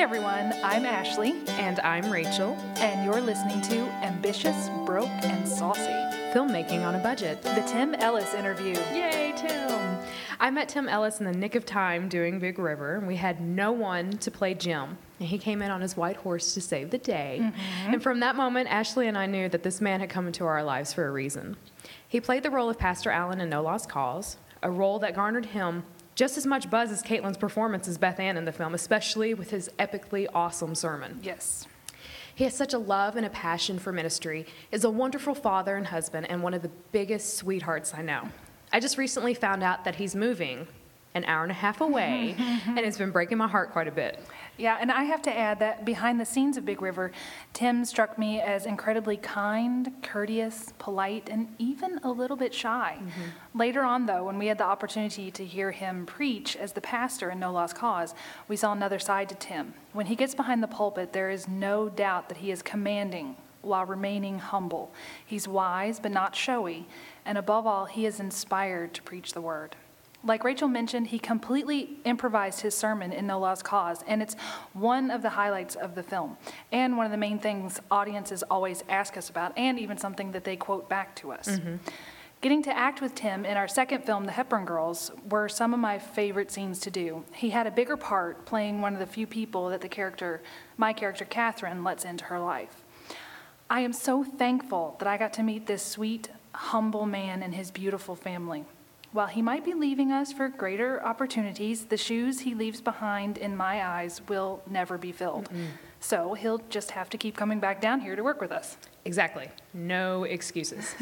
everyone, I'm Ashley. And I'm Rachel. And you're listening to Ambitious, Broke, and Saucy. Filmmaking on a Budget. The Tim Ellis interview. Yay, Tim! I met Tim Ellis in the nick of time doing Big River, and we had no one to play Jim. And he came in on his white horse to save the day. Mm-hmm. And from that moment, Ashley and I knew that this man had come into our lives for a reason. He played the role of Pastor Allen in No Lost Cause, a role that garnered him just as much buzz as Caitlin's performance as Beth Ann in the film, especially with his epically awesome sermon. Yes. He has such a love and a passion for ministry, is a wonderful father and husband, and one of the biggest sweethearts I know. I just recently found out that he's moving an hour and a half away, and it's been breaking my heart quite a bit. Yeah, and I have to add that behind the scenes of Big River, Tim struck me as incredibly kind, courteous, polite, and even a little bit shy. Mm-hmm. Later on, though, when we had the opportunity to hear him preach as the pastor in No Lost Cause, we saw another side to Tim. When he gets behind the pulpit, there is no doubt that he is commanding while remaining humble. He's wise but not showy, and above all, he is inspired to preach the word. Like Rachel mentioned, he completely improvised his sermon in No Lost Cause, and it's one of the highlights of the film, and one of the main things audiences always ask us about, and even something that they quote back to us. Mm-hmm. Getting to act with Tim in our second film, The Hepburn Girls, were some of my favorite scenes to do. He had a bigger part playing one of the few people that my character, Catherine, lets into her life. I am so thankful that I got to meet this sweet, humble man and his beautiful family. While he might be leaving us for greater opportunities, the shoes he leaves behind, in my eyes, will never be filled. Mm-mm. So he'll just have to keep coming back down here to work with us. Exactly. No excuses.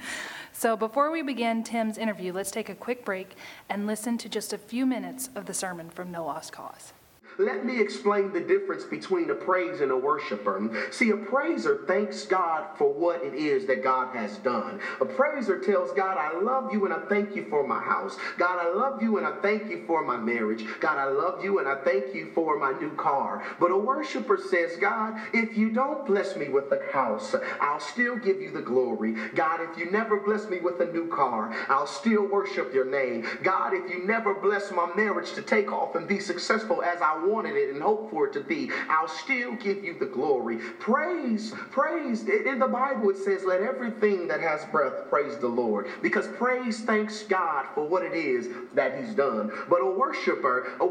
So before we begin Tim's interview, let's take a quick break and listen to just a few minutes of the sermon from No Lost Cause. Let me explain the difference between a praise and a worshiper. See, a praiser thanks God for what it is that God has done. A praiser tells God, I love you and I thank you for my house. God, I love you and I thank you for my marriage. God, I love you and I thank you for my new car. But a worshiper says, God, if you don't bless me with a house, I'll still give you the glory. God, if you never bless me with a new car, I'll still worship your name. God, if you never bless my marriage to take off and be successful as I wanted it and hoped for it to be, I'll still give you the glory. Praise. In the Bible it says, let everything that has breath praise the Lord. Because praise thanks God for what it is that he's done. But a worship,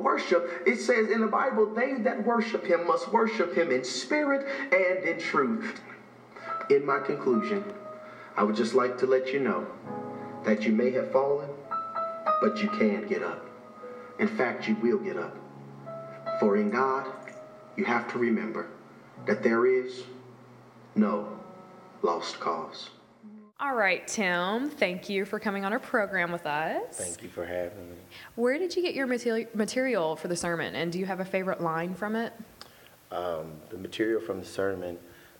it says in the Bible, they that worship him must worship him in spirit and in truth. In my conclusion, I would just like to let you know that you may have fallen, but you can get up. In fact, you will get up. For in God, you have to remember that there is no lost cause. All right, Tim, thank you for coming on our program with us. Thank you for having me. Where did you get your material for the sermon, and do you have a favorite line from it? The material from the sermon,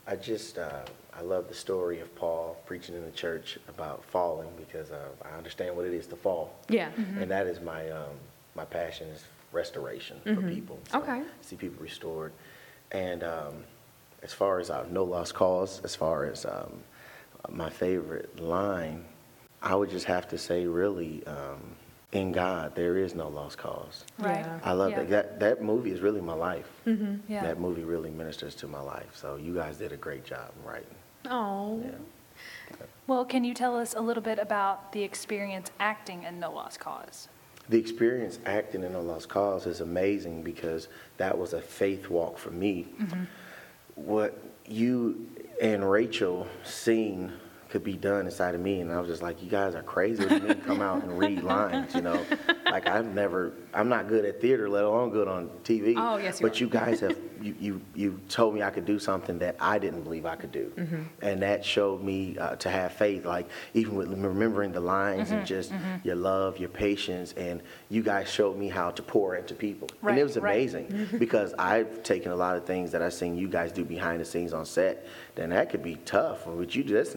I love the story of Paul preaching in the church about falling, because I understand what it is to fall. Yeah. Mm-hmm. And that is my passion is restoration for people. So okay. See people restored. And as far as No Lost Cause, as far as my favorite line, I would just have to say really, in God, there is no lost cause. Right. Yeah. I love that movie is really my life. Mm-hmm. Yeah. That movie really ministers to my life. So you guys did a great job in writing. Oh. Yeah. Well, can you tell us a little bit about the experience acting in No Lost Cause? The experience acting in No Lost Cause is amazing because that was a faith walk for me. Mm-hmm. What you and Rachel seen could be done inside of me, and I was just like, you guys are crazy. What do you mean come out and read lines, you know? Like I'm not good at theater, let alone good on TV. Oh, yes, But you guys have, you told me I could do something that I didn't believe I could do. Mm-hmm. And that showed me to have faith, like even with remembering the lines and just your love, your patience, and you guys showed me how to pour into people. Right, and it was amazing because I've taken a lot of things that I've seen you guys do behind the scenes on set, then that could be tough. But you, that's nothing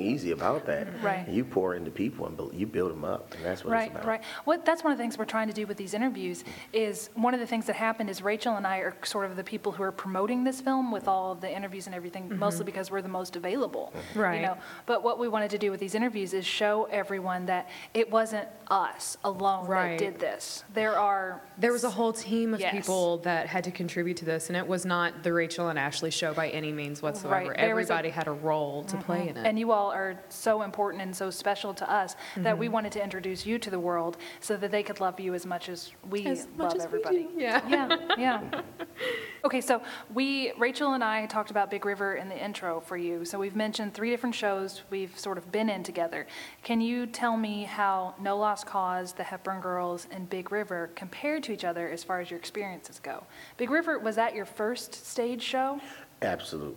easy about that. Right. You pour into people and you build them up, and that's what it's about. Right. That's one of the things we're trying to do with these interviews is one of the things that happened is Rachel and I are sort of the people who are promoting this film with all of the interviews and everything, mostly because we're the most available. Right. You know? But what we wanted to do with these interviews is show everyone that it wasn't us alone Right. that did this. There was a whole team of Yes. people that had to contribute to this, and it was not the Rachel and Ashley show by any means whatsoever. Right. There was Everybody had a role to play in it. And you all are so important and so special to us that we wanted to introduce you to the world so that they could love you as much as we As love much as we everybody. do, yeah. Yeah. Okay, so Rachel and I talked about Big River in the intro for you. So we've mentioned 3 different shows we've sort of been in together. Can you tell me how No Lost Cause, The Hepburn Girls, and Big River compared to each other as far as your experiences go? Big River, was that your first stage show? Absolutely.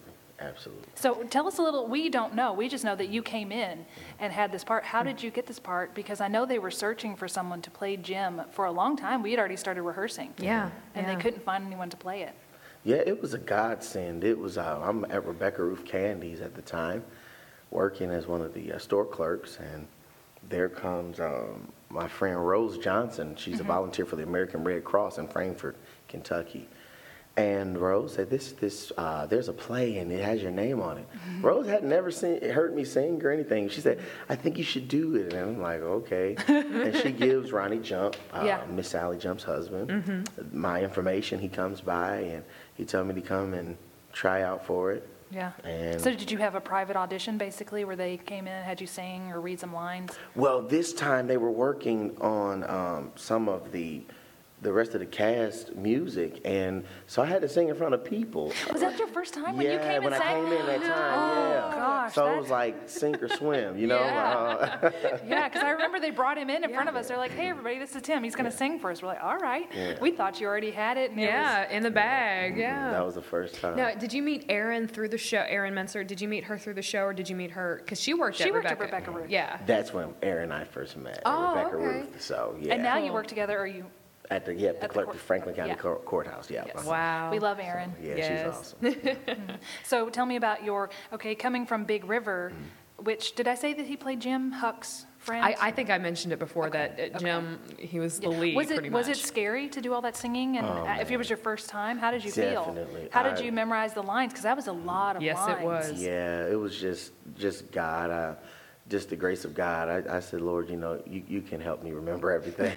So tell us a little, we don't know, we just know that you came in and had this part. How did you get this part? Because I know they were searching for someone to play Jim for a long time. We had already started rehearsing. Yeah. And yeah. they couldn't find anyone to play it. Yeah, it was a godsend. It was, I'm at Rebecca Ruth Candy's at the time, working as one of the store clerks, and there comes my friend Rose Johnson. She's a volunteer for the American Red Cross in Frankfort, Kentucky. And Rose said, there's a play and it has your name on it. Rose had never heard me sing or anything. She said, I think you should do it. And I'm like, okay. And she gives Ronnie Jump, Miss Sally Jump's husband, my information. He comes by and he told me to come and try out for it. Yeah. And So did you have a private audition, basically, where they came in and had you sing or read some lines? well, this time they were working on some of the rest of the cast music, and so I had to sing in front of people. Was that your first time when you Yeah, came when and I sang? came in that time, Oh, yeah. gosh, So it that- was like sink or swim, you know? Yeah. Yeah, because I remember they brought him in front of us. They're like, hey, everybody, this is Tim. He's going to sing for us. We're like, all right. Yeah. We thought you already had it. And Yeah, in the bag, yeah. That was the first time. Now, did you meet Erin through the show, Erin Menser? Did you meet her through the show, or did you meet her? Because she worked at Rebecca Ruth. Yeah. That's when Aaron and I first met, Oh, Rebecca okay. Ruth. So, yeah. And now you Cool. work together, or you? at the Franklin County yeah. Courthouse, yeah. Yes. Wow. We love Erin. Yeah, Yes. she's awesome. So tell me about coming from Big River, which, did I say that he played Jim Huck's friend? I think I mentioned it before that Jim, he was the lead pretty much. Was it scary to do all that singing? And if it was your first time, how did you feel? Definitely. How did you memorize the lines? Because that was a lot of Yes, lines. it was. Yeah, it was just God. Just the grace of God. I said, Lord, you can help me remember everything.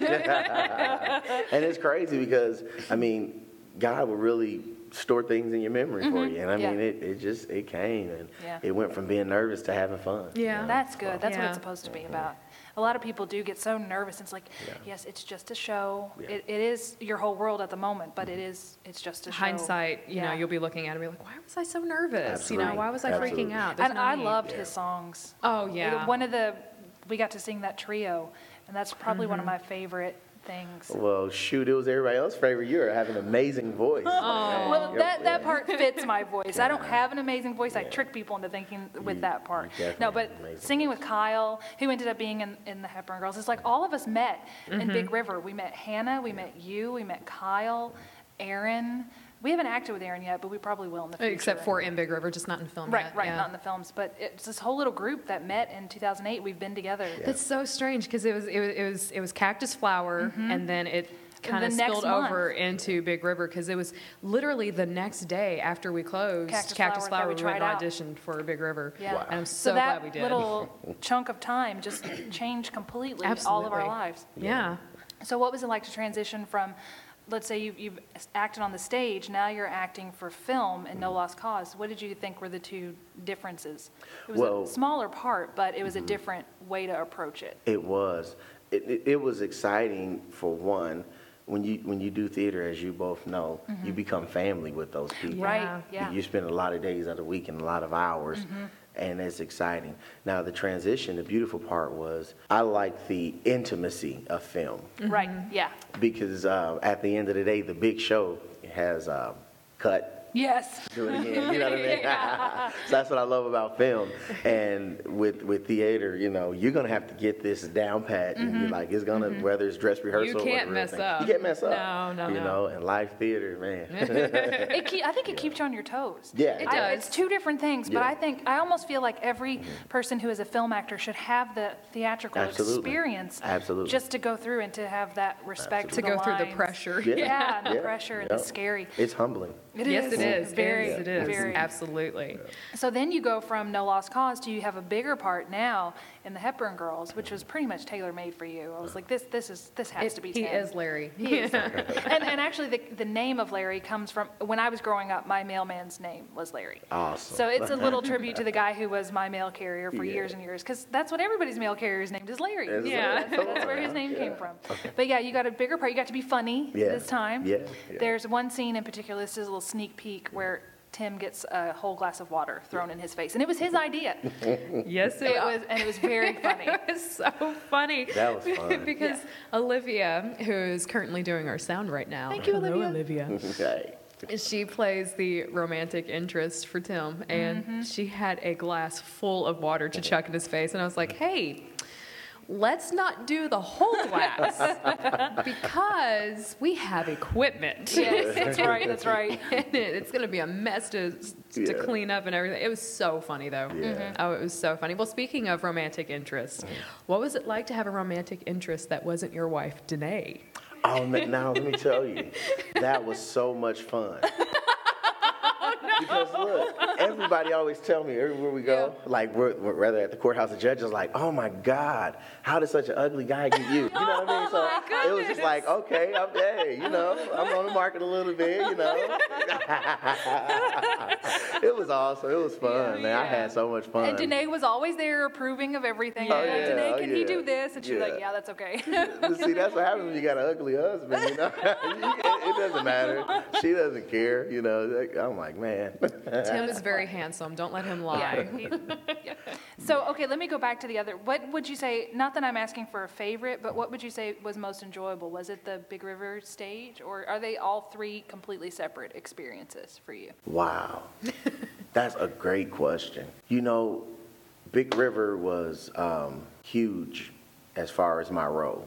And it's crazy because, God will really store things in your memory for you. And it came, and it went from being nervous to having fun. Yeah. That's good. That's what Yeah. it's supposed to be about. A lot of people do get so nervous. It's like, yes, it's just a show. Yeah. It is your whole world at the moment, but it's just a show. Hindsight, Yeah. you'll be looking at it and be like, why was I so nervous? Absolutely. Why was I Absolutely. freaking out? There's And no I need. loved his songs. Oh, yeah. We got to sing that trio, and that's probably one of my favorite things. Well, shoot, it was everybody else's favorite. You have an amazing voice. Well, that part fits my voice. I don't have an amazing voice. I trick people into thinking with that part. definitely No, but have an amazing singing with Kyle, who ended up being in the Hepburn Girls, it's like all of us met in Big River. We met Hannah, we met you, we met Kyle, Aaron. We haven't acted with Aaron yet, but we probably will in the future. Except for in Big River, just not in film Right, yet. right, yeah. not in the films. But it's this whole little group that met in 2008. We've been together. That's so strange because it was Cactus Flower, and then it kind of the next spilled month. over into Big River because it was literally the next day after we closed Cactus Flower that we we went tried and out. auditioned for Big River. Yeah. Wow. And I'm so that glad we did. little chunk of time just changed completely all of our Absolutely. lives. Yeah. So what was it like to transition from, let's say you've acted on the stage, now you're acting for film in No Lost Cause. What did you think were the two differences? It was Well- a smaller part, but it was a different way to approach it. It was. It was exciting for one. When you do theater, as you both know, you become family with those people. Yeah. Right, yeah. You spend a lot of days out of the week and a lot of hours, and it's exciting. Now, the transition, the beautiful part was I like the intimacy of film Right, yeah. because at the end of the day, the big show has cut, Yes. do it again. You know what I mean? So that's what I love about film. And with theater, you know, you're gonna have to get this down pat, and you're like, it's gonna whether it's dress rehearsal. You can't or mess up. You can't mess up. No, You know, and live theater, man. I think it keeps you on your toes. Yeah. It does. It's two different things, but Yeah. I almost feel like every person who is a film actor should have the theatrical Absolutely. experience. Absolutely. Just to go through and to have that respect To for go the through the lines. pressure. Yeah, and the Yeah. pressure and Yeah. the scary. It's humbling. Yes, it is. Very, Yes, it is. very. Absolutely. So then you go from No Lost Cause to you have a bigger part now in the Hepburn Girls, which was pretty much tailor-made for you. I was like, this has to be He Tim. is Larry. And actually, the name of Larry comes from, when I was growing up, my mailman's name was Larry. Awesome. So it's a little tribute to the guy who was my mail carrier for Yeah. years and years, because that's what everybody's mail carrier is named, is Larry. It's Yeah. Larry. That's where his name came Yeah. from. But yeah, you got a bigger part. You got to be funny Yeah. this time. Yeah. Yeah. There's one scene in particular, this is a little sneak peek, where Tim gets a whole glass of water thrown in his face, and it was his idea. Yes, And it was very funny. It was so funny. That was fun. Because Olivia, who is currently doing our sound right now. Thank you, Hello, Olivia. Okay. She plays the romantic interest for Tim, and she had a glass full of water to chuck in his face, and I was like, hey, let's not do the whole glass because we have equipment. Yes, that's right, that's right. And it's going to be a mess to Yeah. clean up and everything. It was so funny, though. Yeah. Oh, it was so funny. Well, speaking of romantic interest, what was it like to have a romantic interest that wasn't your wife, Danae? Oh, now let me tell you, that was so much fun. Because look, everybody always tell me everywhere we go, like we're rather at the courthouse, the judge is like, "Oh my God, how did such an ugly guy get you?" You know what I mean? So it was just like, okay, I'm I'm on the market a little bit, you know. It was awesome. It was fun, man. I had so much fun. And Danae was always there approving of everything. Oh, Like, yeah, Danae, oh, can he yeah. do this? And she's like, Yeah. yeah, that's okay. See, that's what happens when you got an ugly husband, you know. It doesn't matter. She doesn't care, you know. Like, I'm like, man. Tim is very handsome. Don't let him lie. So, okay, let me go back to the other. What would you say, not that I'm asking for a favorite, but what would you say was most enjoyable? Was it the Big River stage, or are they all three completely separate experiences for you? Wow. That's a great question. You know, Big River was huge as far as my role.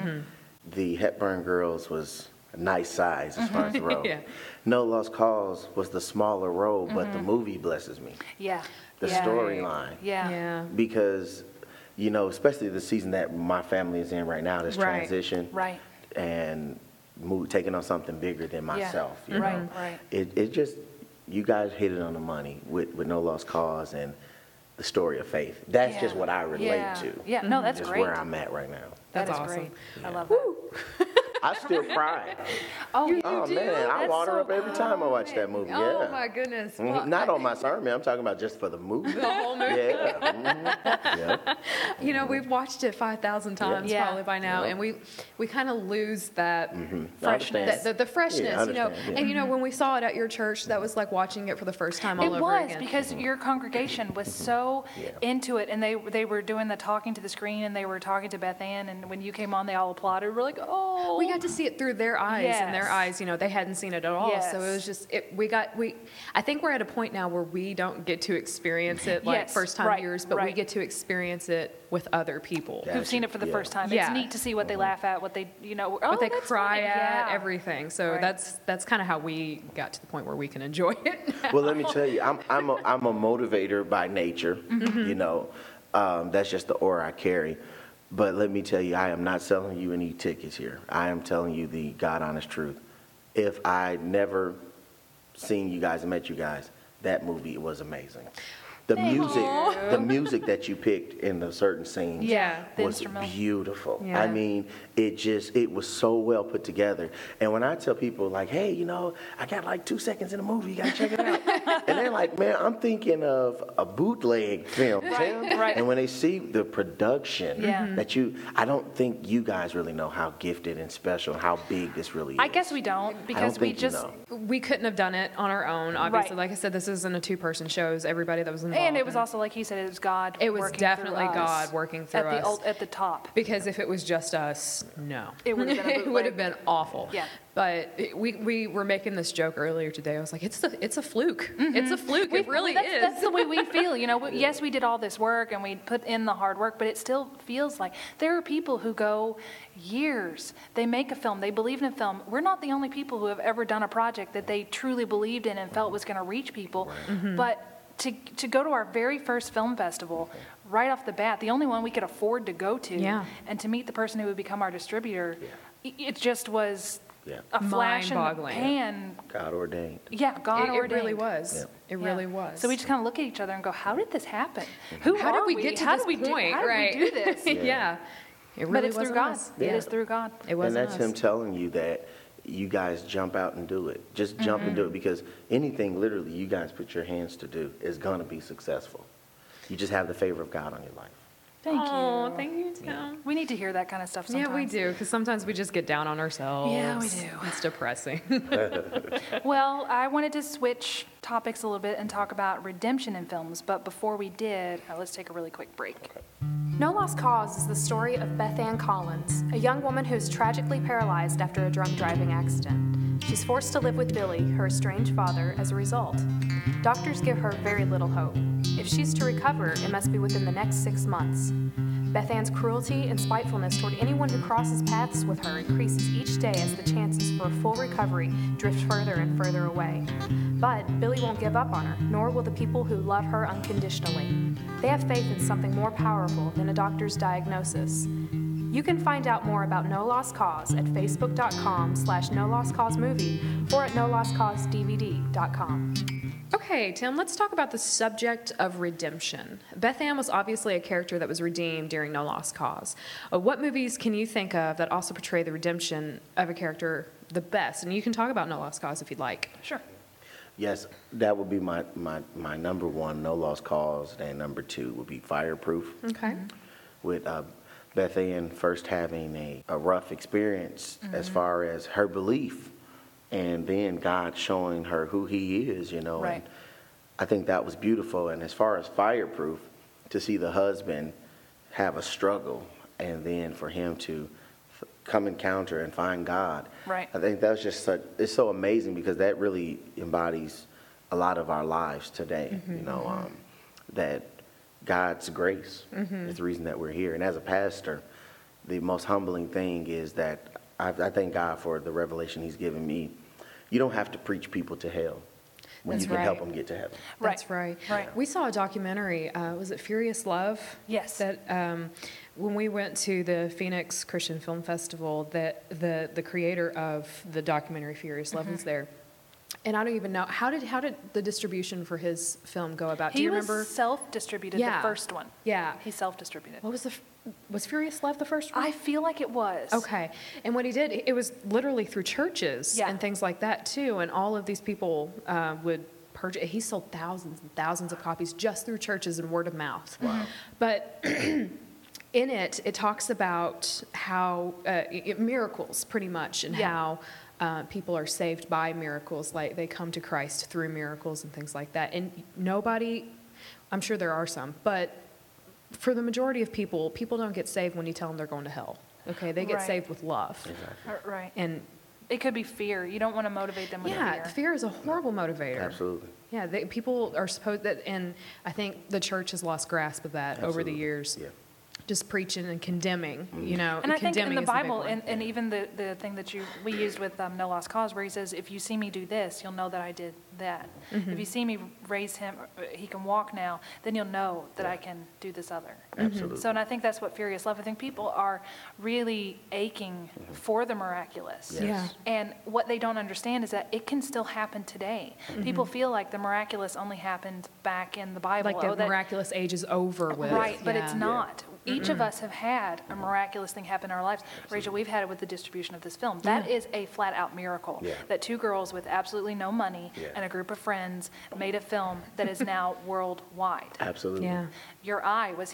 The Hepburn Girls was a nice size as far as the role. Yeah. No Lost Cause was the smaller role, but the movie blesses me. Yeah. The Yeah. storyline. Yeah. Yeah. Because, you know, especially the season that my family is in right now, this Right. transition. Right. And taking on something bigger than myself. You Right, know? right. It just, you guys hit it on the money with No Lost Cause and the story of faith. That's Yeah. just what I relate Yeah. to. Yeah, no, that's just great. where I'm at right now. That That's is awesome. great. I love that. I still cry. Oh, you Oh do? man, I That's water so up every time I watch that movie. Oh, Yeah. my goodness. Mhm. Well, Not on my sermon. I'm talking about just for the movie. the whole movie. Yeah. Mhm. Yeah. You know, we've watched it 5,000 times Yeah. probably by now, Yeah. and we kind of lose that I Freshness. understand. the freshness, Yeah, I you know. understand, yeah. And you know, when we saw it at your church, that was like watching it for the first time all It over was again. because your congregation was so Yeah. into it, and they were doing the talking to the screen, and they were talking to Beth Ann, and when you came on, they all applauded. We're like, oh, We got to see it through their eyes, and their Yes. eyes, you know, they hadn't seen it at all. So it Yes. was just, I think we're at a point now where we don't get to experience it like Yes, first time right, viewers, but we right. get to experience it with other people. Yeah. who've seen it for the Yeah. first time. Yeah. It's neat to see what they laugh at, what they, oh, What they that's cry funny. at, Yeah. everything. So Right. that's kind of how we got to the point where we can enjoy it. Well, let me tell you, I'm a motivator by nature. You know, that's just the aura I carry. But let me tell you, I am not selling you any tickets here. I am telling you the God honest truth. If I never seen you guys and met you guys, that movie was amazing. The music that you picked in the certain scenes Yeah, the was instrumental. beautiful. Yeah. I mean, it was so well put together. And when I tell people like, hey, you know, I got like 2 seconds in the movie, you gotta check it out. And they're like, man, I'm thinking of a bootleg film, Tim. right. And when they see the production Yeah. that I don't think you guys really know how gifted and special, how big this really is. I guess we don't, because we think you just, know. We couldn't have done it on our own. Obviously, Right. like I said, this isn't a two-person show. Everybody that was in involved. And it was in also, like he said, it was God. It was working definitely through us God working through us. at the top. Because if it was just us, no. It would have been a It would have bootleg. been awful. Yeah. But we were making this joke earlier today. I was like, it's a fluke. It's a fluke. It really that's, is. That's the way we feel. You know, yes, we did all this work and we put in the hard work, but it still feels like there are people who go years. They make a film. They believe in a film. We're not the only people who have ever done a project that they truly believed in and felt was going to reach people. But to go to our very first film festival right off the bat, the only one we could afford to go to, Yeah. and to meet the person who would become our distributor, it just was Yeah. a flash in the Mind-boggling. pan. God ordained. Yeah, God It ordained. really was. Yeah. It Yeah. really was. So we just kind of look at each other and go, how did this happen? how did are we get to How this did we point? How did right. we do this? yeah. It really But it's through wasn't God. us. It Yeah. is through God. It And wasn't that's us. him telling you that you guys jump out and do it. Just jump and do it, because anything literally you guys put your hands to do is going to be successful. You just have the favor of God on your life. Thank Oh, you. thank you, Tim. We need to hear that kind of stuff sometimes. Yeah, we do, because sometimes we just get down on ourselves. Yeah, we do. It's depressing. Well, I wanted to switch topics a little bit and talk about redemption in films, but before we did, let's take a really quick break. No Lost Cause is the story of Beth Ann Collins, a young woman who is tragically paralyzed after a drunk driving accident. She's forced to live with Billy, her estranged father, as a result. Doctors give her very little hope. If she's to recover, it must be within the next 6 months. Beth Ann's cruelty and spitefulness toward anyone who crosses paths with her increases each day as the chances for a full recovery drift further and further away. But Billy won't give up on her, nor will the people who love her unconditionally. They have faith in something more powerful than a doctor's diagnosis. You can find out more about No Lost Cause at facebook.com/NoLostCauseMovie or at NoLostCauseDVD.com. Okay, Tim, let's talk about the subject of redemption. Beth Ann was obviously a character that was redeemed during No Lost Cause. What movies can you think of that also portray the redemption of a character the best? And you can talk about No Lost Cause if you'd like. Sure. Yes, that would be my number one, No Lost Cause, and number two would be Fireproof. Okay. With Beth Ann first having a rough experience as far as her belief, and then God showing her who he is, you know. Right. And I think that was beautiful. And as far as Fireproof, to see the husband have a struggle and then for him to come encounter and find God. Right. I think that's just it's so amazing, because that really embodies a lot of our lives today, you know, that God's grace is the reason that we're here. And as a pastor, the most humbling thing is that I thank God for the revelation he's given me. You don't have to preach people to hell when That's you can help right. them get to heaven. That's right. Right. We saw a documentary, was it Furious Love? Yes. That when we went to the Phoenix Christian Film Festival, that the creator of the documentary Furious Love was there. And I don't even know, how did the distribution for his film go about? Do He you was remember? self-distributed, Yeah. the first one. Yeah. He self-distributed. What was was Furious Love the first one? I feel like it was. Okay. And what he did, it was literally through churches Yeah. and things like that too. And all of these people would purchase. He sold thousands and thousands of copies just through churches and word of mouth. Wow. But in it talks about how miracles, pretty much, and Yeah. how people are saved by miracles. Like they come to Christ through miracles and things like that. And nobody, I'm sure there are some, but for the majority of people don't get saved when you tell them they're going to hell. Okay, they get Right. saved with love. Right. And It could be fear. You don't want to motivate them with yeah, fear. fear is a horrible motivator. Absolutely. Yeah, people are supposed that, and I think the church has lost grasp of that over the Absolutely. years. Yeah. Just preaching and condemning, you know. And I think in condemning the is a big Bible, one. and even the thing that we used with No Lost Cause, where he says, if you see me do this, you'll know that I did that. Mm-hmm. If you see me raise him, he can walk now, then you'll know that I can do this other. Absolutely. So, and I think that's what Furious Love, I think people are really aching for the miraculous. Yes. Yeah. And what they don't understand is that it can still happen today. People feel like the miraculous only happened back in the Bible. like the that- miraculous age is over with. Right, but it's Yeah. not. Each of us have had a miraculous thing happen in our lives. Rachel, we've had it with the distribution of this film. That is a flat-out miracle. Yeah. That two girls with absolutely no money Yeah. and a group of friends made a film that is now worldwide. Absolutely. Yeah. Your eye was healed.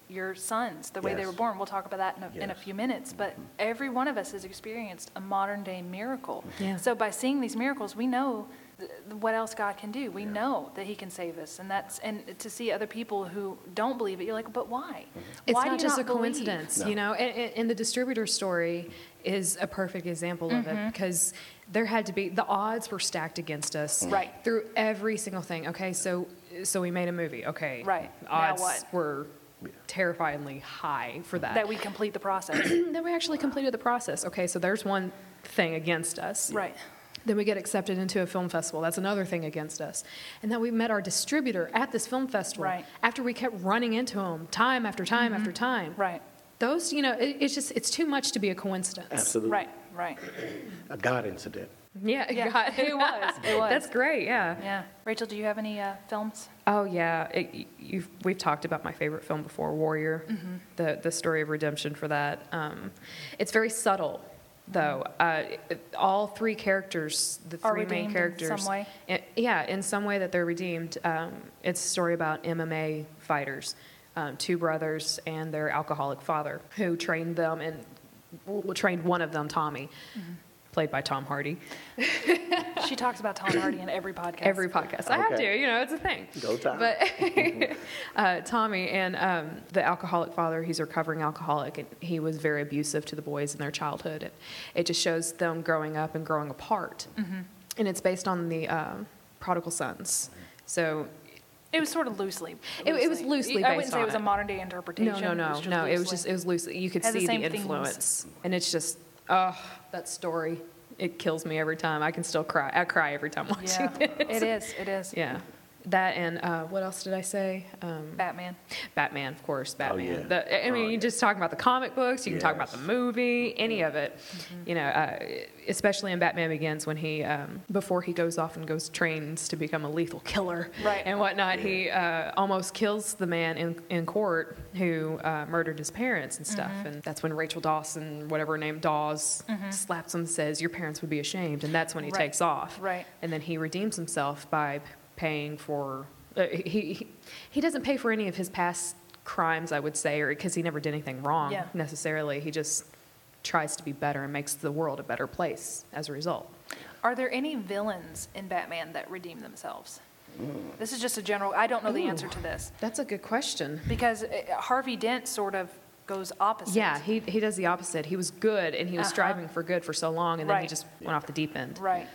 your sons, the way they Yes. were born. We'll talk about that in a Yes. few minutes. But every one of us has experienced a modern day miracle. Yeah. So by seeing these miracles, we know what else God can do. We know that He can save us, and to see other people who don't believe it, you're like, but why? It's Why not do you just a believe? coincidence, you know. And the distributor story is a perfect example of it, because there had to be, the odds were stacked against us Right. through every single thing. Okay, so we made a movie. Okay, Right. Now Odds what? were terrifyingly high for that. That we complete the process. Then we actually completed the process. Okay, so there's one thing against us. Right. Then we get accepted into a film festival. That's another thing against us. And then we met our distributor at this film festival. Right. After we kept running into him time after time after time. Right. Those, you know, it's too much to be a coincidence. Absolutely. Right. Right. A God incident. Yeah, Yeah, God. it was. It was. That's great, yeah. Yeah. Rachel, do you have any films? Oh, yeah. We've talked about my favorite film before, Warrior, the story of redemption for that. It's very subtle, though. All three characters, the Are three main redeemed in characters. some way? In some way that they're redeemed. It's a story about MMA fighters, two brothers and their alcoholic father, who trained them and trained one of them, Tommy, played by Tom Hardy. She talks about Tom Hardy in every podcast. Every podcast. I have Okay. to, you know, it's a thing. Go Tom. But Tommy and the alcoholic father, he's a recovering alcoholic, and he was very abusive to the boys in their childhood. It just shows them growing up and growing apart. And it's based on the prodigal sons. So It was sort of loosely. It was loosely I based wouldn't say on it was a it. modern day interpretation. no. It was loosely. You could Has the see the same themes. influence. And it's just, that story, it kills me every time. I can still cry. I cry every time watching Yeah, it. it is. It is. Yeah. That and what else did I say? Batman. Batman, of course, Batman. yeah. I mean, you just talk about the comic books, you can talk about Yes. the movie, any of it. You know, especially in Batman Begins when he, before he goes off and goes trains to become a lethal killer Right. and whatnot, he almost kills the man in court who murdered his parents and stuff. And that's when Rachel Dawson, whatever her name, Dawes, slaps him and says, "Your parents would be ashamed." And that's when he Right. takes off. Right. And then he redeems himself by paying for he doesn't pay for any of his past crimes, I would say, or because he never did anything wrong Yeah. necessarily. He just tries to be better and makes the world a better place as a result. Are there any villains in Batman that redeem themselves? This is just a general. I don't know the answer to this That's a good question. because Harvey Dent sort of goes opposite. Yeah, he does the opposite. He was good and he was striving for good for so long, and then he Right. just went off the deep end. Right.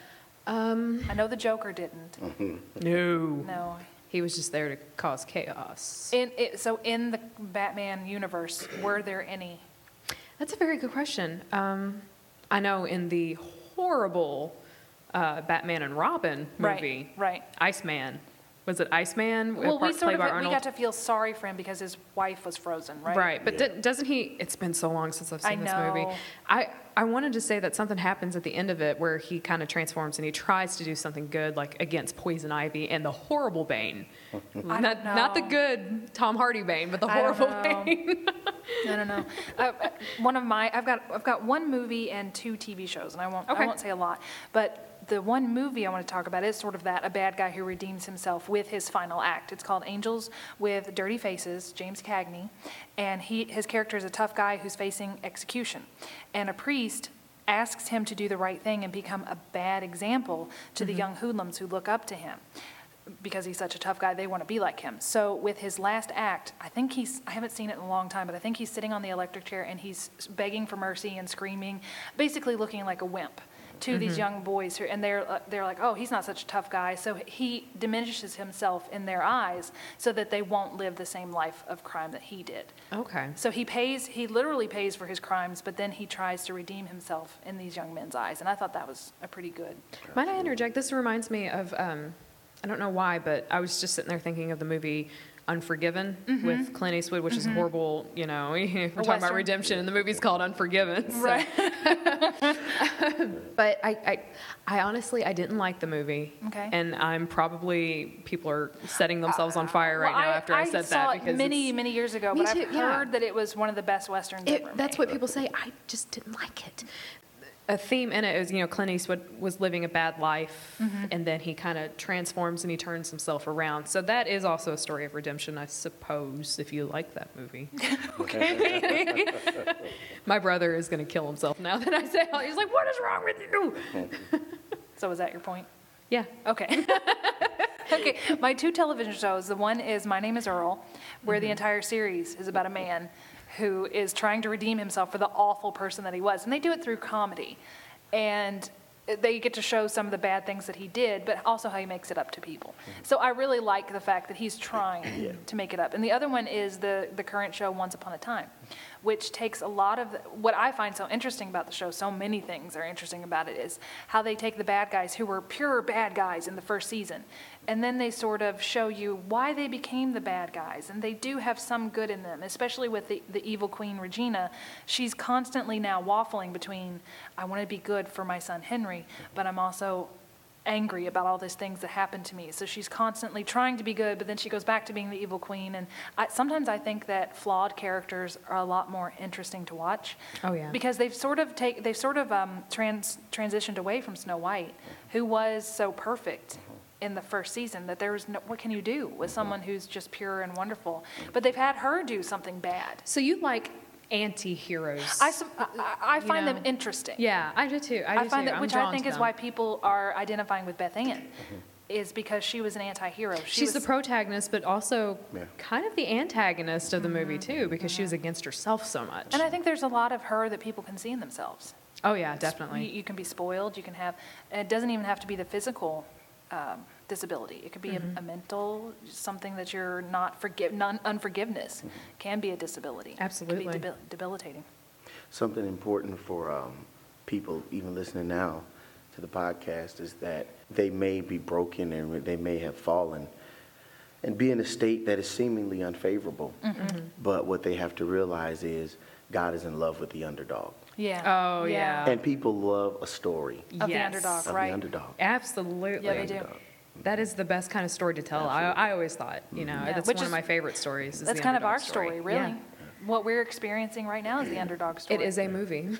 I know the Joker didn't. No, No. he was just there to cause chaos. So in the Batman universe, were there any? That's a very good question. I know in the horrible Batman and Robin movie, Right. Iceman. Was it Iceman? Well, we Played sort of by we Arnold? got to feel sorry for him because his wife was frozen, right? Right, but doesn't he? It's been so long since I've I seen this movie. know. I wanted to say that something happens at the end of it where he kind of transforms and he tries to do something good, like against Poison Ivy and the horrible Bane. Not the know. good Tom Hardy Bane, but the I don't horrible know. Bane. I don't know. I've got one movie and two TV shows, and I Okay. won't say a lot, but the one movie I want to talk about is sort of that, a bad guy who redeems himself with his final act. It's called Angels with Dirty Faces, James Cagney, and his character is a tough guy who's facing execution, and a priest asks him to do the right thing and become a bad example to the young hoodlums who look up to him. Because he's such a tough guy, they want to be like him. So with his last act, I haven't seen it in a long time, but I think he's sitting on the electric chair and he's begging for mercy and screaming, basically looking like a wimp to these young boys who, and they're like, oh, he's not such a tough guy. So he diminishes himself in their eyes so that they won't live the same life of crime that he did. Okay. So he literally pays for his crimes, but then he tries to redeem himself in these young men's eyes. And I thought that was a pretty good. Might I interject? This reminds me of, I don't know why, but I was just sitting there thinking of the movie Unforgiven with Clint Eastwood, which is a horrible, you know, we're talking about Western. redemption, and the movie's called Unforgiven. So. Right. But I honestly, I didn't like the movie. Okay. And people are setting themselves on fire right now after I said saw that. it because many years ago, Me but too, I've yeah. heard that it was one of the best westerns ever that's made. what people say. I just didn't like it. a theme in it is, Clint Eastwood was living a bad life, and then he kind of transforms and he turns himself around. So that is also a story of redemption, I suppose, if you like that movie. Okay. My brother is going to kill himself now that I say it. He's like, what is wrong with you? So is that your point? Yeah. Okay. Okay, my 2 television shows, the one is My Name is Earl, where the entire series is about a man who is trying to redeem himself for the awful person that he was. And they do it through comedy. And they get to show some of the bad things that he did, but also how he makes it up to people. So I really like the fact that he's trying to make it up. And the other one is the current show Once Upon a Time, which takes a lot of what I find so interesting about the show. So many things are interesting about it, is how they take the bad guys who were pure bad guys in the first season, and then they sort of show you why they became the bad guys. And they do have some good in them, especially with the evil queen Regina. She's constantly now waffling between, I want to be good for my son Henry, but I'm also angry about all these things that happened to me. So she's constantly trying to be good, but then she goes back to being the evil queen. And sometimes I think that flawed characters are a lot more interesting to watch. Oh, yeah. Because they've sort of transitioned away from Snow White, who was so perfect in the first season that there was no, what can you do with someone who's just pure and wonderful? But they've had her do something bad. So you like anti-heroes? I find them interesting. Yeah, I do too. I find that, I'm which I drawn think to is them. why people are identifying with Beth Ann, is because she was an anti-hero. She's the protagonist, but also Yeah. kind of the antagonist of the movie too, because she was against herself so much. And I think there's a lot of her that people can see in themselves. Oh yeah, definitely. You can be spoiled. You can have. It doesn't even have to be the physical disability. It could be a mental, something that you're not unforgiveness can be a disability. Absolutely. It can be debilitating. Something important for people even listening now to the podcast is that they may be broken and they may have fallen and be in a state that is seemingly unfavorable. But what they have to realize is God is in love with the underdog. Yeah. Oh, yeah. And people love a story Of the Yes. underdog, of right? the underdog. Absolutely. Yeah, they do. Underdog. That is the best kind of story to tell. I always thought, that's Which one is- of my favorite stories. Is That's the kind of underdog our story, really. Yeah. What we're experiencing right now is the underdog story. It is a movie.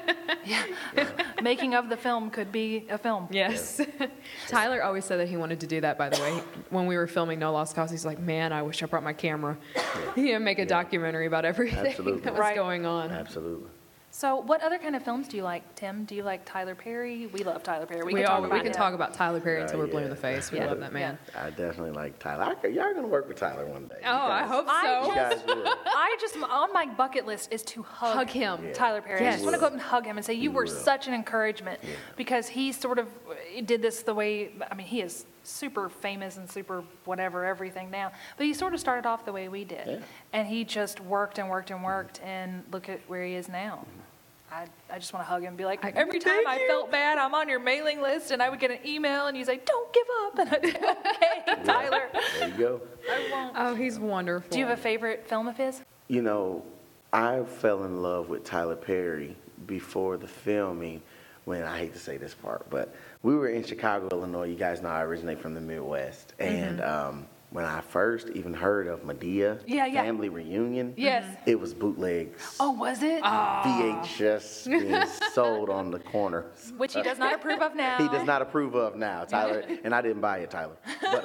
Making of the film could be a film. Yes. Tyler always said that he wanted to do that, by the way. When we were filming No Lost Cause, he's like, man, I wish I brought my camera. Make a documentary about everything Absolutely. that was Right. going on. Absolutely. So what other kind of films do you like, Tim? Do you like Tyler Perry? We love Tyler Perry. We We can talk about can him. talk about Tyler Perry until we're blue in yeah. the face. We Yeah. love that man. I definitely like Tyler. Y'all gonna work with Tyler one day. Oh, I hope so. You guys will. I just, on my bucket list is to Hug him. Tyler Perry. I Yes. just want to go up and hug him and say, you were will. such an encouragement, because he sort of did this the way, I mean, he is super famous and super whatever, everything now, but he sort of started off the way we did. Yeah. And he just worked and worked and worked, and look at where he is now. I just want to hug him and be like, every time I felt bad, I'm on your mailing list, and I would get an email, and you say, don't give up. And I'd say, okay, Tyler. There you go. I won't. Oh, he's wonderful. Do you have a favorite film of his? You know, I fell in love with Tyler Perry before the filming when, I hate to say this part, but we were in Chicago, Illinois. You guys know I originate from the Midwest. And when I first even heard of Medea Yeah, yeah. Family Reunion, Yes. it was bootlegs. Oh, was it? VHS being sold on the corner. Which he does not approve of now. He does not approve of now, Tyler, and I didn't buy it, Tyler. But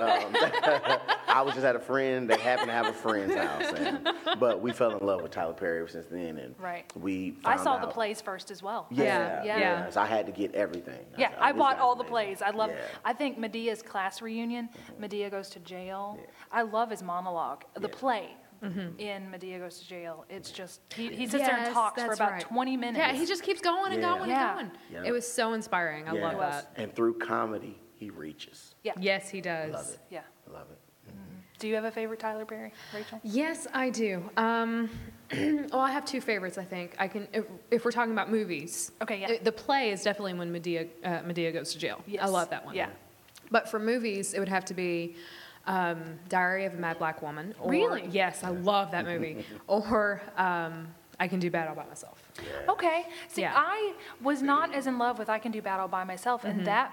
I was just at a friend. They happened to have a friend's house, but we fell in love with Tyler Perry ever since then, and Right. we. I Found saw out, the plays first as well. Yeah, Yeah. So I had to get everything. Yeah, said, I this bought guy's all the amazing. plays. I love. Yeah. I think Medea's class reunion. Medea goes to jail. I love his monologue. The play in Medea Goes to Jail. It's just he sits there and Yes, talks for that's about right. 20 minutes. Yeah, he just keeps going and Yeah. going Yeah. and going. Yeah. It was so inspiring. I Yeah. love that. And through comedy, he reaches. Yeah. Yes, he does. Love it. Yeah. Love it. Do you have a favorite Tyler Perry, Rachel? Yes, I do. Well, I have two favorites. I think I can. If we're talking about movies, Okay, yeah. The play is definitely when Medea goes to jail. I Yes. love that one. Yeah. But for movies, it would have to be Diary of a Mad Black Woman. Or, Really? Yes, I love that movie. Or I Can Do Bad All by Myself. Okay. See, Yeah. I was not as in love with I Can Do Battle by Myself, and that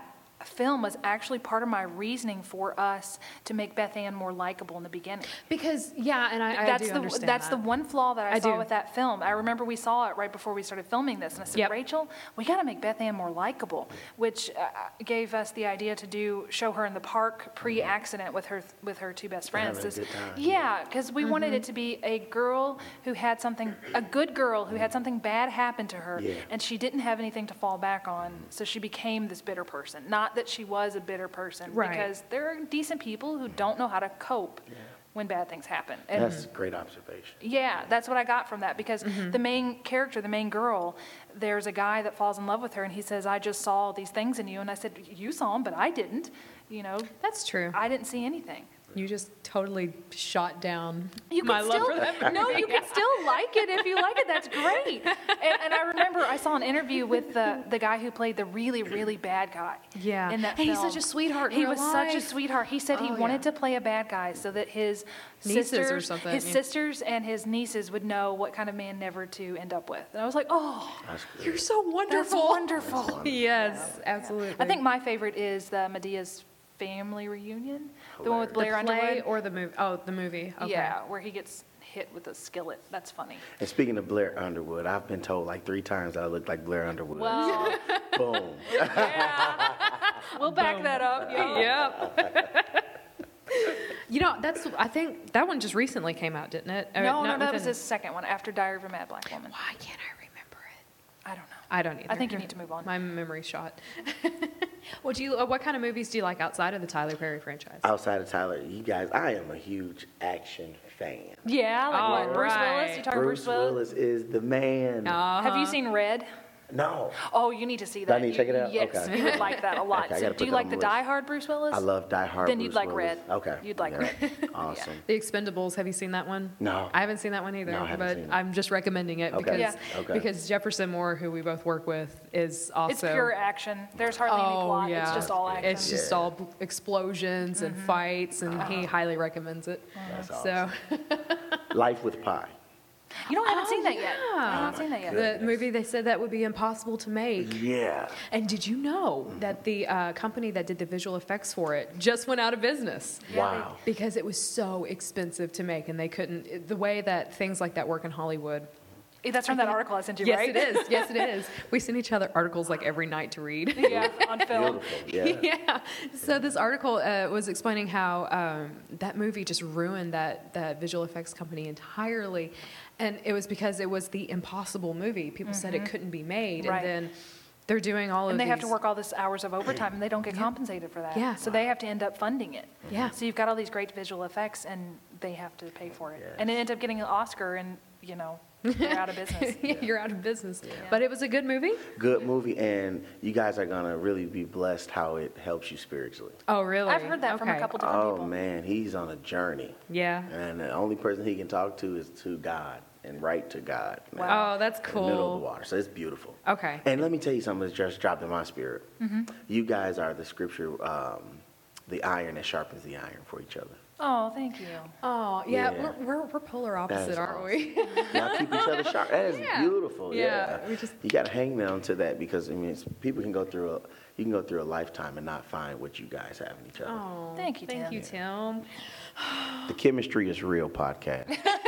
film was actually part of my reasoning for us to make Beth Ann more likable in the beginning. Because, yeah, and I That's do the understand that's the that. one flaw that I saw do. with that film. I remember we saw it right before we started filming this, and I said, Yep. Rachel, we got to make Beth Ann more likable, which gave us the idea to show her in the park pre-accident with her two best friends. Having a good time. Yeah, because we wanted it to be a girl who had a good girl who had something bad happen to her, Yeah. and she didn't have anything to fall back on, so she became this bitter person. Not that she was a bitter person, Right. because there are decent people who don't know how to cope when bad things happen. And That's a great observation. yeah, that's what I got from that, because the main character, the main girl, there's a guy that falls in love with her, and he says, I just saw these things in you. And I said, you saw them, but I didn't. That's true. I didn't see anything. You just totally shot down You my can love still, for that movie. no, you can still like it if you like it. That's great. And I remember I saw an interview with the guy who played the really, really bad guy. Yeah. In that And he's film. such a sweetheart in He real was such a life. sweetheart. He said he Oh, wanted yeah. to play a bad guy so that his Nieces or sisters, something, his yeah. sisters and his nieces would know what kind of man never to end up with. And I was like, oh, That's good. You're so that's wonderful. wonderful. Yes, absolutely. I think my favorite is the Medea's family reunion, the one with the Blair play Underwood. or the movie. Oh, the movie. Okay. Yeah, where he gets hit with a skillet. That's funny. And speaking of Blair Underwood, I've been told like 3 times that I look like Blair Underwood. Well, Boom. we'll back that up. Yeah. Yep. I think that one just recently came out, didn't it? No, Not that was within- his second one after Diary of a Mad Black Woman. Why can't I remember it? I don't know. I don't either. I think you need to move on. My memory's shot. What kind of movies do you like outside of the Tyler Perry franchise? Outside of Tyler, you guys, I am a huge action fan. Yeah, like All what? Bruce right. Willis? You talking Bruce Willis is the man. Have you seen Red? No. Oh, you need to see Do that. I need to check it out? Yes, Okay. you would like that a lot. Okay, I So gotta do put you that like on the the Die list. Hard Bruce Willis? I love Die Hard. Then you'd Bruce like Willis. Red. Okay. You'd like Yeah. Red. Awesome. The Expendables. Have you seen that one? No. I haven't seen that one either. No, I haven't but seen it. I'm just recommending it Okay. because Yeah. Okay. because Jefferson Moore, who we both work with, is also. It's pure action. There's hardly any plot. yeah. It's just all action. It's just Yeah. all explosions and fights, and he highly recommends it. That's So Life with Pi. You know, I haven't seen that yet. I haven't seen that yet. the movie, they said that would be impossible to make. Yeah. And did you know that the company that did the visual effects for it just went out of business? Wow. Because it was so expensive to make, and they couldn't. The way that things like that work in Hollywood. That's from that article I sent you, Yes, right? it is. Yes, it is. We send each other articles like every night to read. Yeah, on film. Beautiful. Yeah. Yeah. So this article was explaining how that movie just ruined that visual effects company entirely, and it was because it was the impossible movie. People said it couldn't be made, Right. and then they're doing all of And they these. have to work all this hours of overtime, and they don't get compensated for that. Yeah. So they have to end up funding it. Yeah. So you've got all these great visual effects, and they have to pay for it. And it ends up getting an Oscar, and, they're out of business. You're out of business. But it was a good movie. Good movie, and you guys are gonna really be blessed how it helps you spiritually. Oh, really? I've heard that from a Okay. couple different Oh people. man, he's on a journey, Yeah. and the only person he can talk to is to God and right to God. man. Oh, that's In the middle of the cool. water, so it's beautiful. Okay. And let me tell you something that's just dropped in my spirit. You guys are the scripture, the iron that sharpens the iron for each other. Oh, thank you. Oh, yeah. Yeah. We're polar opposite, That's aren't awesome. we? Y'all keep each other sharp. That is Yeah. beautiful. Yeah, Yeah, we just- you got to hang on to that because people can go through a lifetime and not find what you guys have in each other. Oh, Thank you, Thank Tim. you, Tim. The Chemistry is Real podcast.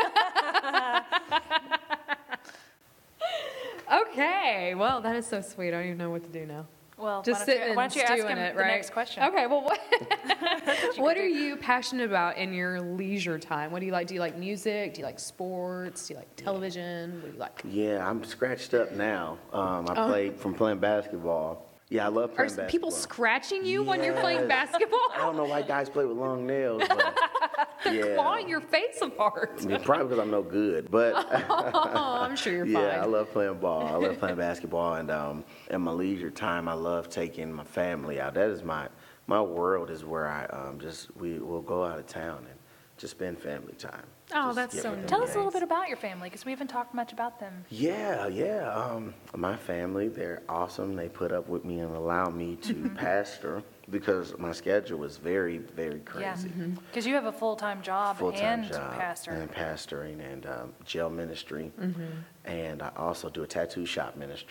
Okay. Well, that is so sweet. I don't even know what to do now. Well, Just why sitting don't and you ask stewing him it, the right? next question? Okay. Well, what are you passionate about in your leisure time? What do you like? Do you like music? Do you like sports? Do you like television? What do you like? Yeah, I'm scratched up now. I played from playing basketball. Yeah, I love Are playing basketball. people scratching you when you're playing Yes. basketball? I don't know why guys play with long nails, but yeah. Clawing your face apart. I mean, probably because I'm no good, but Oh, I'm sure you're fine. yeah, I love playing ball. I love playing basketball, and in my leisure time, I love taking my family out. That is my world is where I we'll go out of town and just spend family time. Oh, Just that's get so with them Tell us a guys. little bit about your family, because we haven't talked much about them. Yeah. My family, they're awesome. They put up with me and allow me to pastor because my schedule is very, very crazy. Because you have a full-time job Full-time and job pastor. and pastoring and jail ministry, and I also do a tattoo shop ministry.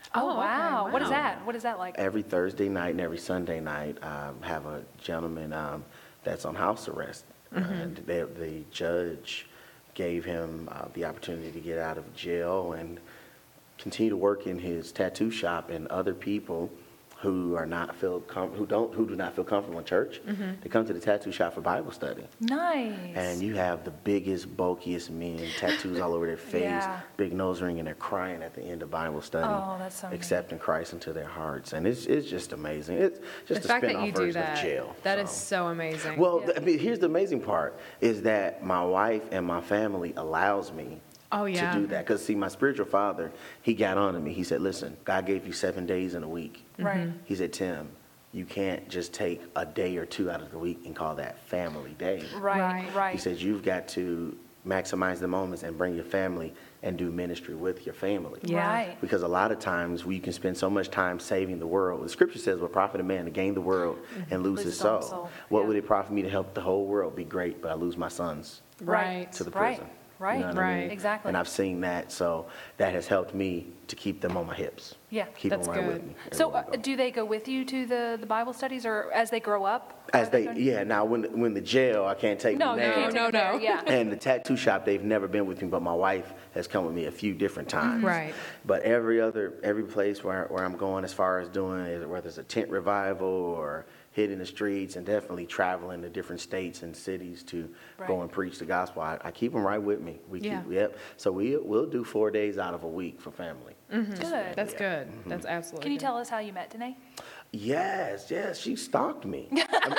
Oh, okay, wow. What is wow. that? What is that like? Every Thursday night and every Sunday night, have a gentleman that's on house arrest. And the judge gave him the opportunity to get out of jail and continue to work in his tattoo shop, and other people who do not feel comfortable in church, they come to the tattoo shop for Bible study. Nice. And you have the biggest, bulkiest men, tattoos all over their face, Yeah. big nose ring, and they're crying at the end of Bible study, Oh, that's so neat. accepting Christ into their hearts. And it's just amazing. It's just The a fact that spin-off you do version that, of jail. that is so amazing. Well, I mean, here's the amazing part, is that my wife and my family allows me Oh, yeah. to do that. Because, see, my spiritual father, he got on to me. He said, listen, God gave you 7 days in a week. Right. He said, Tim, you can't just take a day or two out of the week and call that family day. Right. Right. Right. He says, you've got to maximize the moments and bring your family and do ministry with your family. Yeah. Right. Because a lot of times we can spend so much time saving the world. The scripture says, what profit a man to gain the world and lose his soul? What Yeah. would it profit me to help the whole world be great, but I lose my sons Right. to the Right. prison? Right. You know what I mean? Right. Exactly. And I've seen that, so that has helped me to keep them on my hips. Yeah. Keep That's them right good. with me. So everywhere I go. do they go with you to the Bible studies, or as they grow up? As Are they, going- yeah, now when the jail, I can't take No, them you now. can't take them there, yeah. And the tattoo shop, they've never been with me, but my wife has come with me a few different times. Right. But every place where I'm going as far as doing it, whether it's a tent revival or hitting the streets, and definitely traveling to different states and cities to go Right. and preach the gospel, I keep them right with me. Yeah. Yep. So we'll do 4 days out of a week for family. Good. That's good. That's absolutely Can you good. tell us how you met Danae? Yes, she stalked me.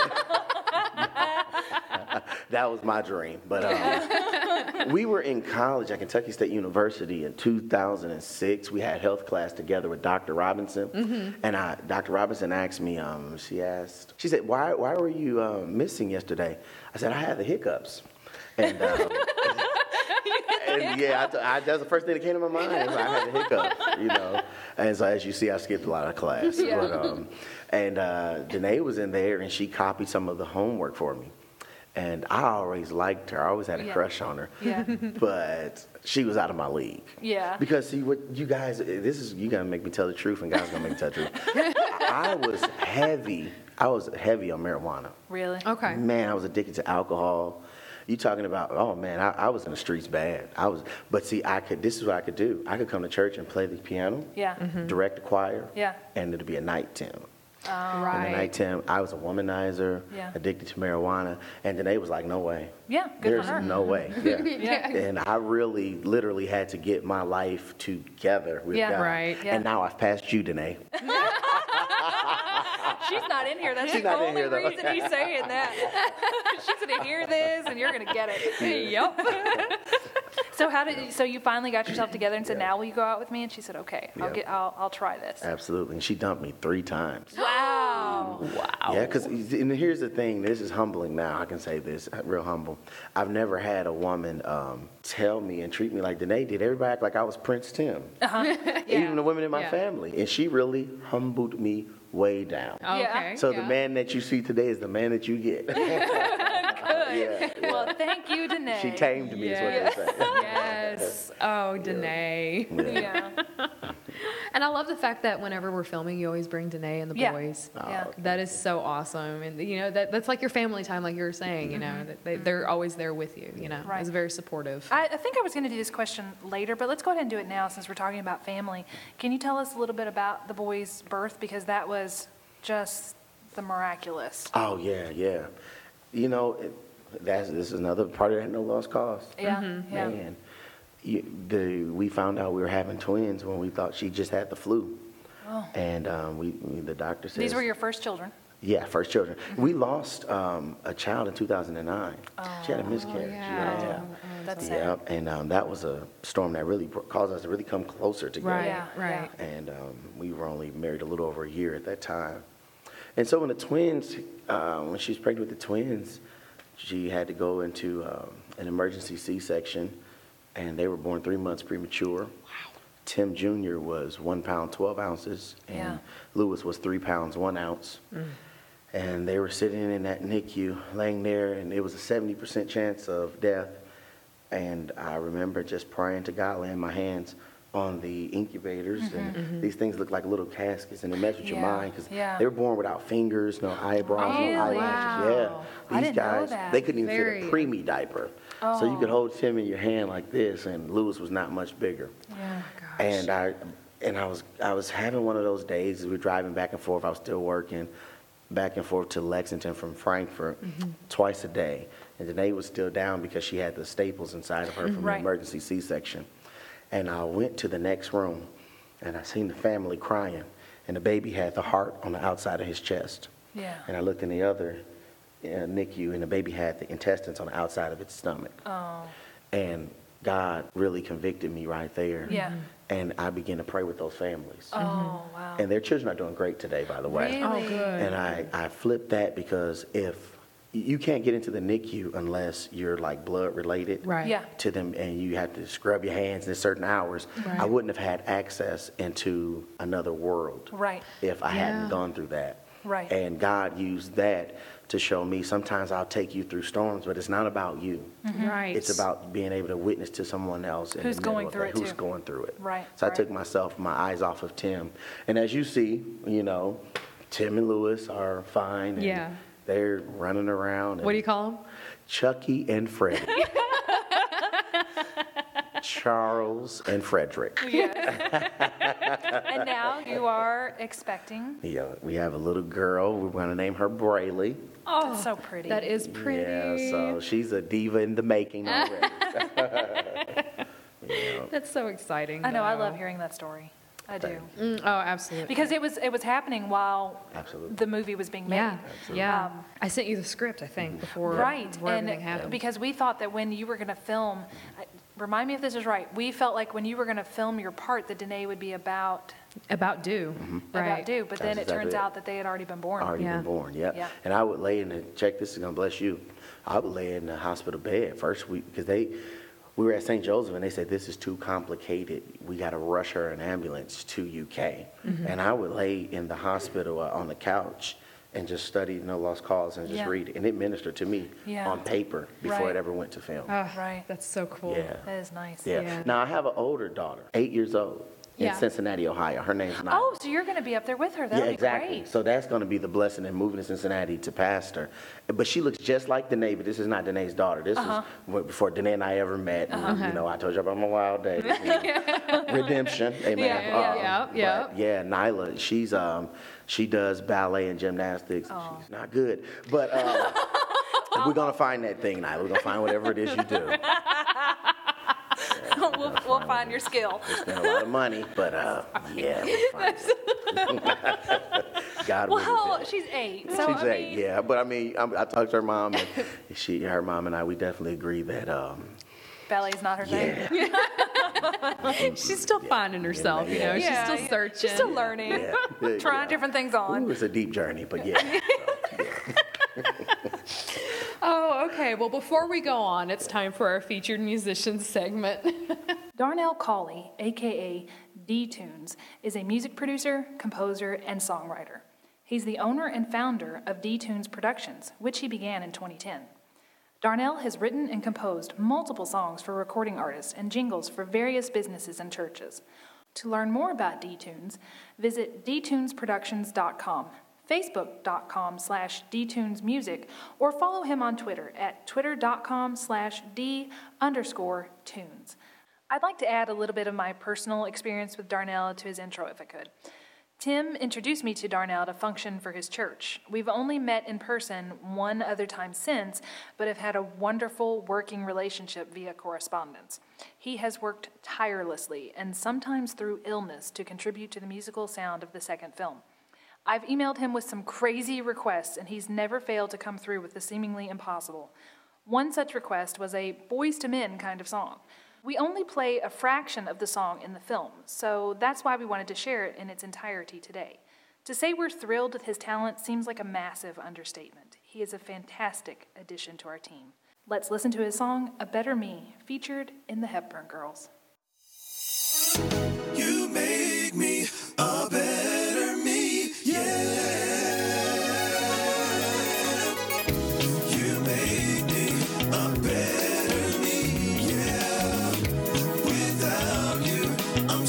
That was my dream. But we were in college at Kentucky State University in 2006. We had health class together with Dr. Robinson. And Dr. Robinson asked me, she said, why were you missing yesterday? I said, I had the hiccups. And, and yeah, that's the first thing that came to my mind. I had the hiccups, And so as you see, I skipped a lot of class. Yeah. But, Danae was in there, and she copied some of the homework for me. And I always liked her. I always had a Yeah. crush on her. Yeah. But she was out of my league. Yeah. Because, see, what you guys, you got to make me tell the truth, and God's going to make me tell the truth. I was heavy on marijuana. Really? Okay. Man, I was addicted to alcohol. You talking about, oh man, I was in the streets bad. But see, this is what I could do. I could come to church and play the piano, Yeah. direct the choir, Yeah. and it'd be a night temp. And the Right. night temp, I was a womanizer, Yeah. addicted to marijuana, and Danae was like, no way. Yeah. Good There's for her. no way. Yeah. Yeah. And I literally had to get my life together with Yeah. God. Right. Yeah. And now I've passed you, Danae. She's not in here. That's She's the not in only here, though. reason he's saying that. She's gonna hear this, and you're gonna get it. Yep. So you finally got yourself together and said, "Now will you go out with me?" And she said, "Okay, Yeah. I'll try this." Absolutely. And she dumped me 3 times. Wow. Yeah, because here's the thing. This is humbling now. I can say this, real humble. I've never had a woman tell me and treat me like Danae did. Everybody act like I was Prince Tim. Even the women in my Yeah. family. And she really humbled me way down. Okay. So yeah. the man that you see today is the man that you get. Good. Yeah. Well, thank you, Danae. She tamed me, is what they say. Yes. Oh, Danae. Yeah. And I love the fact that whenever we're filming, you always bring Danae and the Yeah. boys. Yeah. That is so awesome. And, that's like your family time, like you were saying, that they're always there with you, Right. It's very supportive. I think I was going to do this question later, but let's go ahead and do it now since we're talking about family. Can you tell us a little bit about the boy's birth? Because that was just the miraculous. Oh, yeah. This is another part of that no lost cause. Yeah. Yeah. Man, we found out we were having twins when we thought she just had the flu. Oh. And the doctor says... These were your first children? Yeah, first children. We lost a child in 2009. She had a miscarriage. yeah. That's sad. Yeah, and that was a storm that really caused us to really come closer together. Right, Yeah, right. And we were only married a little over a year at that time. And so when the twins, when she was pregnant with the twins, she had to go into an emergency C-section, and they were born 3 months premature. Wow. Tim Jr. was 1 pound, 12 ounces, and Yeah. Lewis was 3 pounds, 1 ounce. And they were sitting in that NICU, laying there, and it was a 70% chance of death. And I remember just praying to God, laying my hands on the incubators, and these things look like little caskets, and it messes with your Yeah, mind because yeah. they were born without fingers, no eyebrows, no Really? eyelashes. Yeah, Wow. I these didn't know guys, that. they couldn't even Very- fit a preemie diaper, so you could hold Tim in your hand like this, and Lewis was not much bigger. Yeah. And I was having one of those days. We were driving back and forth. I was still working back and forth to Lexington from Frankfurt twice a day. And Danae was still down because she had the staples inside of her from Right. the emergency C-section. And I went to the next room, and I seen the family crying, and the baby had the heart on the outside of his chest. Yeah. And I looked in the other NICU, and the baby had the intestines on the outside of its stomach. Oh. And God really convicted me right there. Yeah. And I began to pray with those families. Oh, wow. And their children are doing great today, by the way. Really? Oh, good. And I flipped that because if you can't get into the NICU unless you're like blood related Right. Yeah. to them, and you have to scrub your hands in certain hours, Right. I wouldn't have had access into another world Right. if I hadn't Yeah. gone through that. Right. And God used that to show me sometimes I'll take you through storms, but it's not about you. Right. It's about being able to witness to someone else in Who's the middle going of through that, it, who's too. going through it. Right, So I right. took my eyes off of Tim. And as you see, Tim and Lewis are fine. And Yeah. they're running around. What do you call them? Chucky and Freddie. Charles and Frederick. And now you are expecting. Yeah, we have a little girl. We're going to name her Brayley. Oh, that's so pretty. That is pretty. Yeah, so she's a diva in the making already. That's so exciting. I know. I though. love hearing that story. I do. Oh, absolutely. Because it was happening while Absolutely. the movie was being made. Yeah, yeah. Um, I sent you the script, I think, before, Right. before everything happened. Because we thought that when you were going to film, remind me if this is right, we felt like when you were going to film your part, that Danae would be about About due, right? about due, but then That's it turns exactly it. out that they had already been born. Already Yeah. been born, yeah. Yeah. And I would lay in the, check this is going to bless you. I would lay in the hospital bed first week because we were at St. Joseph and they said, this is too complicated. We got to rush her in ambulance to UK. Mm-hmm. And I would lay in the hospital on the couch and just study No Lost Cause and just Yeah. read it. And it ministered to me Yeah. on paper before Right. it ever went to film. Oh, Right. That's so cool. Yeah. That is nice. Yeah. Yeah. Now I have an older daughter, 8 years old, in Yeah. Cincinnati, Ohio. Her name's Nyla. Oh, so you're going to be up there with her. That would Yeah, be exactly. great. So that's going to be the blessing in moving to Cincinnati to pastor. But she looks just like Danae, but this is not Danae's daughter. This is before Danae and I ever met. And, I told you about my wild days. Redemption. Amen. Yeah. But yeah, Nyla, she does ballet and gymnastics. She's not good. But we're going to find that thing, Nyla. We're going to find whatever it is you do. we'll find your skill. We spend a lot of money, but yeah, we'll find it. God willing. Well, she's 8. So She's I 8, mean, yeah. But I mean, I talked to her mom, and her mom and I, we definitely agree that, ballet's not her thing. yeah, She's still finding herself, you know. Yeah, She's still searching. She's still learning, yeah, trying different things on. Ooh, it's a deep journey, but yeah. Oh, okay. Well, before we go on, it's time for our featured musicians segment. Darnell Cawley, aka D-Tunes, is a music producer, composer, and songwriter. He's the owner and founder of D-Tunes Productions, which he began in 2010. Darnell has written and composed multiple songs for recording artists and jingles for various businesses and churches. To learn more about D-Tunes, visit dtunesproductions.com, facebook.com/dtunesmusic, or follow him on Twitter at twitter.com/d_tunes. I'd like to add a little bit of my personal experience with Darnell to his intro if I could. Tim introduced me to Darnell to function for his church. We've only met in person one other time since, but have had a wonderful working relationship via correspondence. He has worked tirelessly and sometimes through illness to contribute to the musical sound of the second film. I've emailed him with some crazy requests, and he's never failed to come through with the seemingly impossible. One such request was a Boys to Men kind of song. We only play a fraction of the song in the film, so that's why we wanted to share it in its entirety today. To say we're thrilled with his talent seems like a massive understatement. He is a fantastic addition to our team. Let's listen to his song, A Better Me, featured in the Hepburn Girls. You make me a better me, yeah. You make me a better me, yeah. Without you, I'm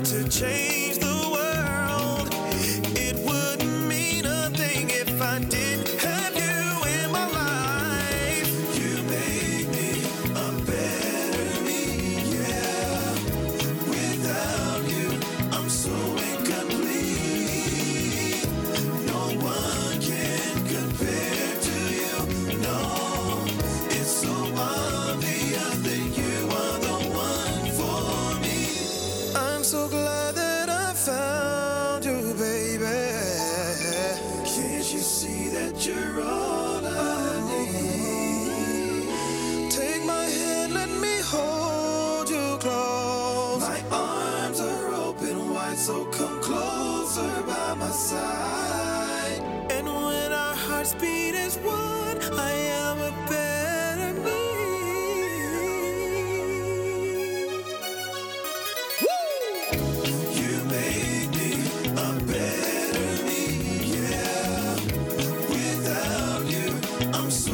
to change the world. It wouldn't mean a thing if I didn't have you in my life. You made me a better me, yeah. Without you, I'm so incomplete. No one can compare to you, no. It's so obvious that you are the one for me. I'm so glad that I found you, baby. Can't you see that you're all I need? Take my hand, let me hold you close. My arms are open wide, so come closer by my side. And when our hearts beat as one, I am a better me. You made me a better me, yeah. Without you, I'm so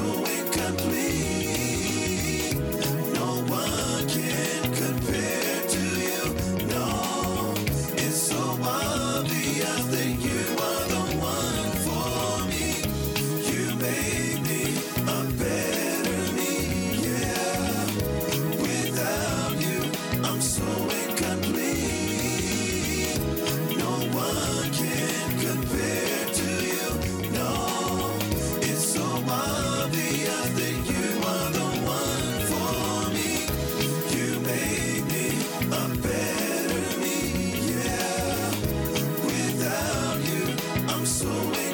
incomplete. No one can compare to you, no. It's so obvious that you are the one for me. You made me a better me, yeah. Without you, I'm so incomplete. No one can compare to you, no. It's so obvious that you are the one for me. You made me a better me, yeah. Without you, I'm so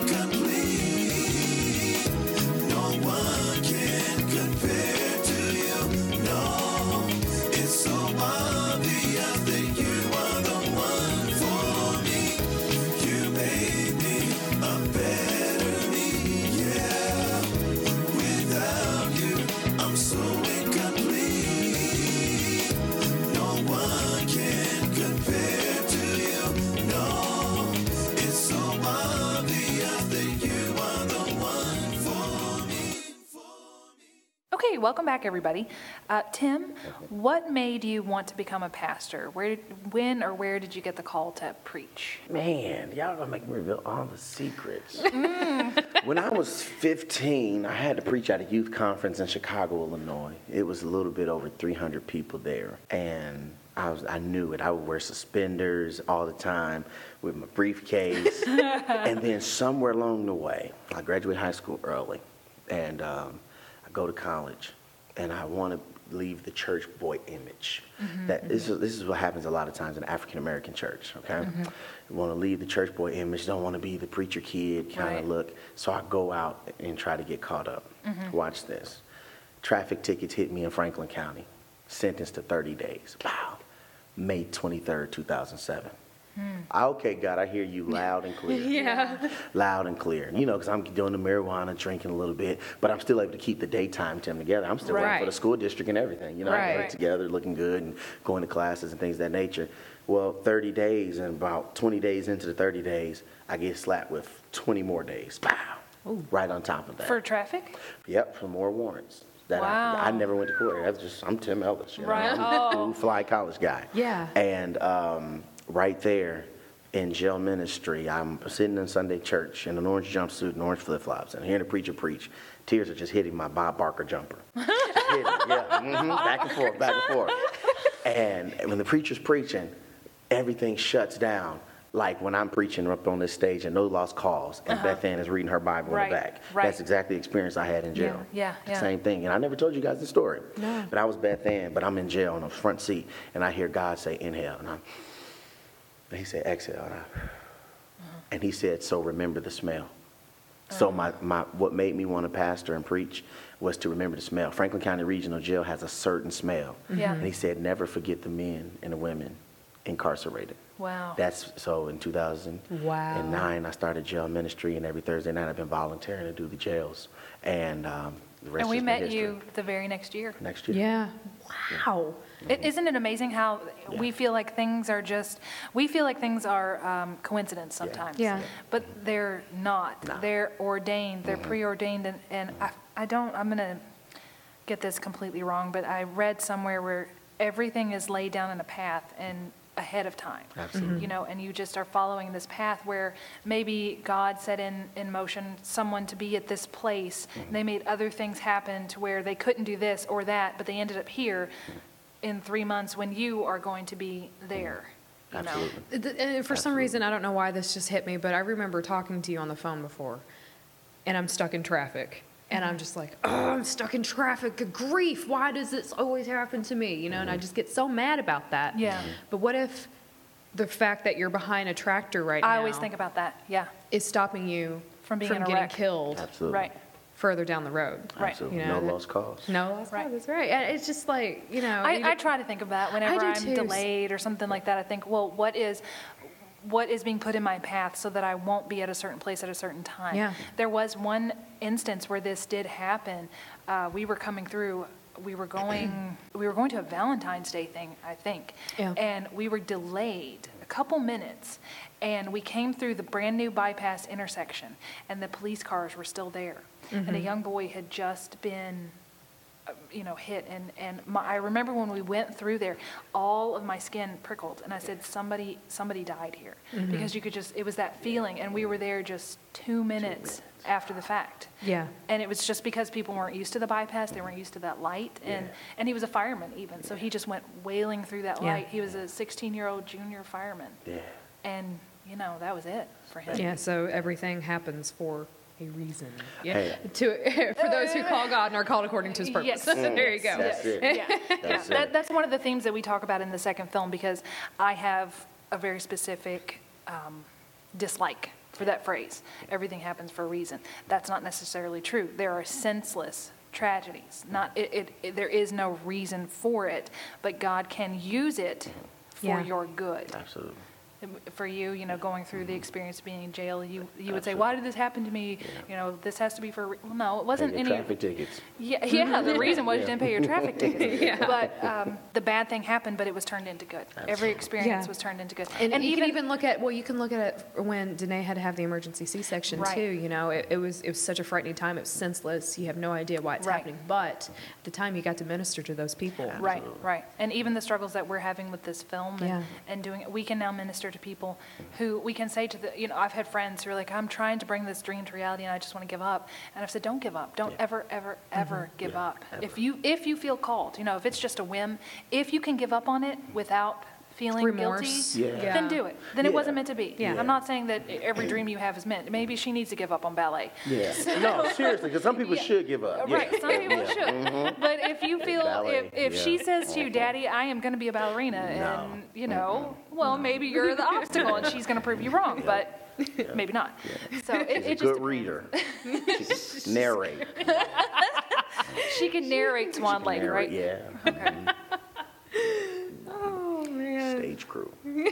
incomplete. No one can compare to you, no. It's so obvious that you are the one for me. You made me a better me, yeah. Without you, I'm so incomplete. No one can compare to you, no. It's so obvious that you are the one for me. Okay, welcome back, everybody. Tim, what made you want to become a pastor? When or where did you get the call to preach? Man, y'all gonna make me reveal all the secrets. When I was 15, I had to preach at a youth conference in Chicago, Illinois. It was a little bit over 300 people there, and I knew it. I would wear suspenders all the time with my briefcase, and then somewhere along the way, I graduated high school early, and I go to college, and I want to leave the church boy image. This is what happens a lot of times in African American church. Okay, you want to leave the church boy image, don't want to be the preacher kid kind of Right. look. So I go out and try to get caught up. Watch this. Traffic tickets hit me in Franklin County. Sentenced to 30 days. Wow. May 23rd, 2007. Okay, God, I hear you loud and clear. Yeah. Loud and clear. You know, because I'm doing the marijuana, drinking a little bit, but I'm still able to keep the daytime Tim together. I'm still working for Right. the school district and everything. You know, I got Right. it together, looking good and going to classes and things of that nature. Well, 30 days, and about 20 days into the 30 days, I get slapped with 20 more days. Wow. Right on top of that. For traffic? Yep, for more warrants. That Wow. I never went to court. That's just, I'm Tim Ellis. You know? Right. I'm a cool, fly college guy. Yeah. And right there in jail ministry, I'm sitting in Sunday church in an orange jumpsuit and orange flip-flops, and hearing the preacher preach. Tears are just hitting my Bob Barker jumper. Just hitting, yeah, back and forth, back and forth. And when the preacher's preaching, everything shuts down. Like when I'm preaching up on this stage and no lost cause, and Beth Ann is reading her Bible Right, in the back. right. That's exactly the experience I had in jail. Yeah, yeah. Same thing. And I never told you guys the story. No. But I was Beth Ann, but I'm in jail on the front seat, and I hear God say, inhale. And he said, exhale. And he said, so remember the smell. So what made me want to pastor and preach was to remember the smell. Franklin County Regional Jail has a certain smell. Yeah. And he said, never forget the men and the women incarcerated. Wow. That's so in 2009, I started jail ministry, and every Thursday night I've been volunteering to do the jails. And the rest And we has been met history. you the very next year. Next year. Yeah. Wow. Isn't it amazing how Yeah. we feel like things are coincidence sometimes. Yeah. But they're not. No. They're ordained. They're preordained. And I'm going to get this completely wrong, but I read somewhere where everything is laid down in a path, and ahead of time. Absolutely. You know, and you just are following this path where maybe God set in motion someone to be at this place. And they made other things happen to where they couldn't do this or that, but they ended up here in 3 months when you are going to be there. You know? Absolutely. And for some reason, I don't know why this just hit me, but I remember talking to you on the phone before, and I'm stuck in traffic. And I'm just like, oh, I'm stuck in traffic. Good grief. Why does this always happen to me? You know, and I just get so mad about that. Yeah. But what if the fact that you're behind a tractor right now I always think about that. Yeah. is stopping you From being in a getting wreck. killed Absolutely. Right. further down the road? Right. Absolutely. You know, No lost cause. No, that's Right. right. That's right. And it's just like, you know. I try to think of that whenever do I'm too. delayed or something like that. I think, well, what is being put in my path so that I won't be at a certain place at a certain time? Yeah. There was one instance where this did happen. We were coming through. We were going to a Valentine's Day thing, I think. Yeah. And we were delayed a couple minutes. And we came through the brand new bypass intersection, and the police cars were still there. And a young boy had just been hit. I remember when we went through there, all of my skin prickled, and I said, somebody died here. Because you could just, it was that feeling, and we were there just 2 minutes after the fact. Yeah. And it was just because people weren't used to the bypass, they weren't used to that light, and he was a fireman even, so he just went wailing through that Yeah. light. He was a 16-year-old junior fireman. Yeah. And, that was it for him. Yeah, so everything happens for a reason. Yeah. Hey. For those who call God and are called according to his purpose. Yes. There you go. That's it. That's it. That's one of the themes that we talk about in the second film, because I have a very specific dislike for that phrase. Everything happens for a reason. That's not necessarily true. There are senseless tragedies. There is no reason for it, but God can use it for Yeah. your good. Absolutely. For you, going through the experience of being in jail, you would say, why did this happen to me? This has to be for, well, no, it wasn't Pay any. your traffic tickets. Yeah, the reason was you Yeah. didn't pay your traffic tickets. But the bad thing happened, but it was turned into good. Every experience Yeah. was turned into good. And you can even look at it when Danae had to have the emergency C-section Right. too. It was such a frightening time. It was senseless. You have no idea why it's Right. happening. But at the time, you got to minister to those people. Right, right. And even the struggles that we're having with this film Yeah. and doing it, we can now minister to people who we can say to I've had friends who are like, I'm trying to bring this dream to reality and I just want to give up. And I've said, don't give up. Don't ever, ever, ever give up. If you feel called, if it's just a whim, if you can give up on it without feeling Remorse. guilty, Yeah. then do it. Then it Yeah. wasn't meant to be. Yeah. I'm not saying that every dream you have is meant. Maybe she needs to give up on ballet. Yeah. No, seriously, because some people should give up. Right, Yeah. some people should. But if you feel, Ballet, if yeah. she says to you, Daddy, I am going to be a ballerina, and, well, maybe you're the obstacle and she's going to prove you wrong, but maybe not. So She's a it just good depends. reader. She can narrate. She can narrate Swan Lake, right? Yeah. Okay. Oh, man. Stage crew.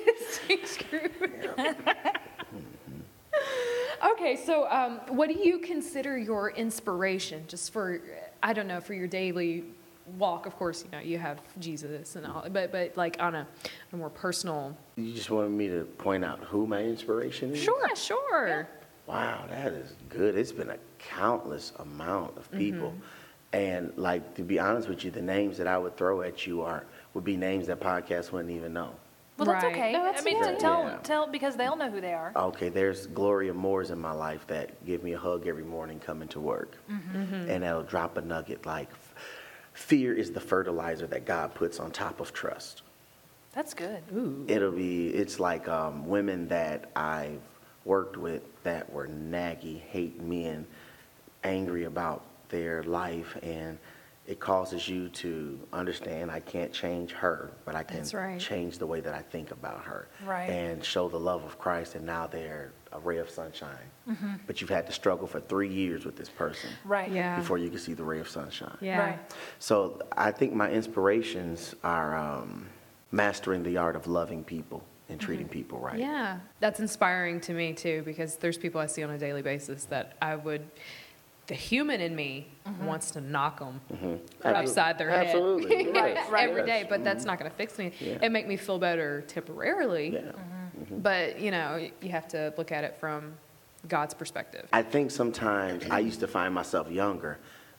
Okay, so what do you consider your inspiration, just for, I don't know, for your daily walk? Of course, you have Jesus and all, but like on a more personal. You just wanted me to point out who my inspiration is? Sure. Wow, that is good. It's been a countless amount of people. And like, to be honest with you, the names that I would throw at you would be names that podcasts wouldn't even know. Well, that's Right. okay. No, that's I mean, fine. tell because they'll know who they are. Okay, there's Gloria Moores in my life that give me a hug every morning coming to work. And that'll drop a nugget like, fear is the fertilizer that God puts on top of trust. That's good. It's like women that I've worked with that were naggy, hate men, angry about their life, and it causes you to understand I can't change her, but I can That's right. change the way that I think about her. Right. And show the love of Christ, and now they're a ray of sunshine. But you've had to struggle for 3 years with this person Right. Yeah. before you can see the ray of sunshine. Yeah. Right. So I think my inspirations are mastering the art of loving people and treating people right. Yeah, that's inspiring to me too, because there's people I see on a daily basis that the human in me wants to knock them upside their head. Absolutely. Right, Yes. right. every day, Yes. but that's not going to fix me. Yeah. It make me feel better temporarily, Yeah. but you have to look at it from God's perspective. I think sometimes I used to find myself younger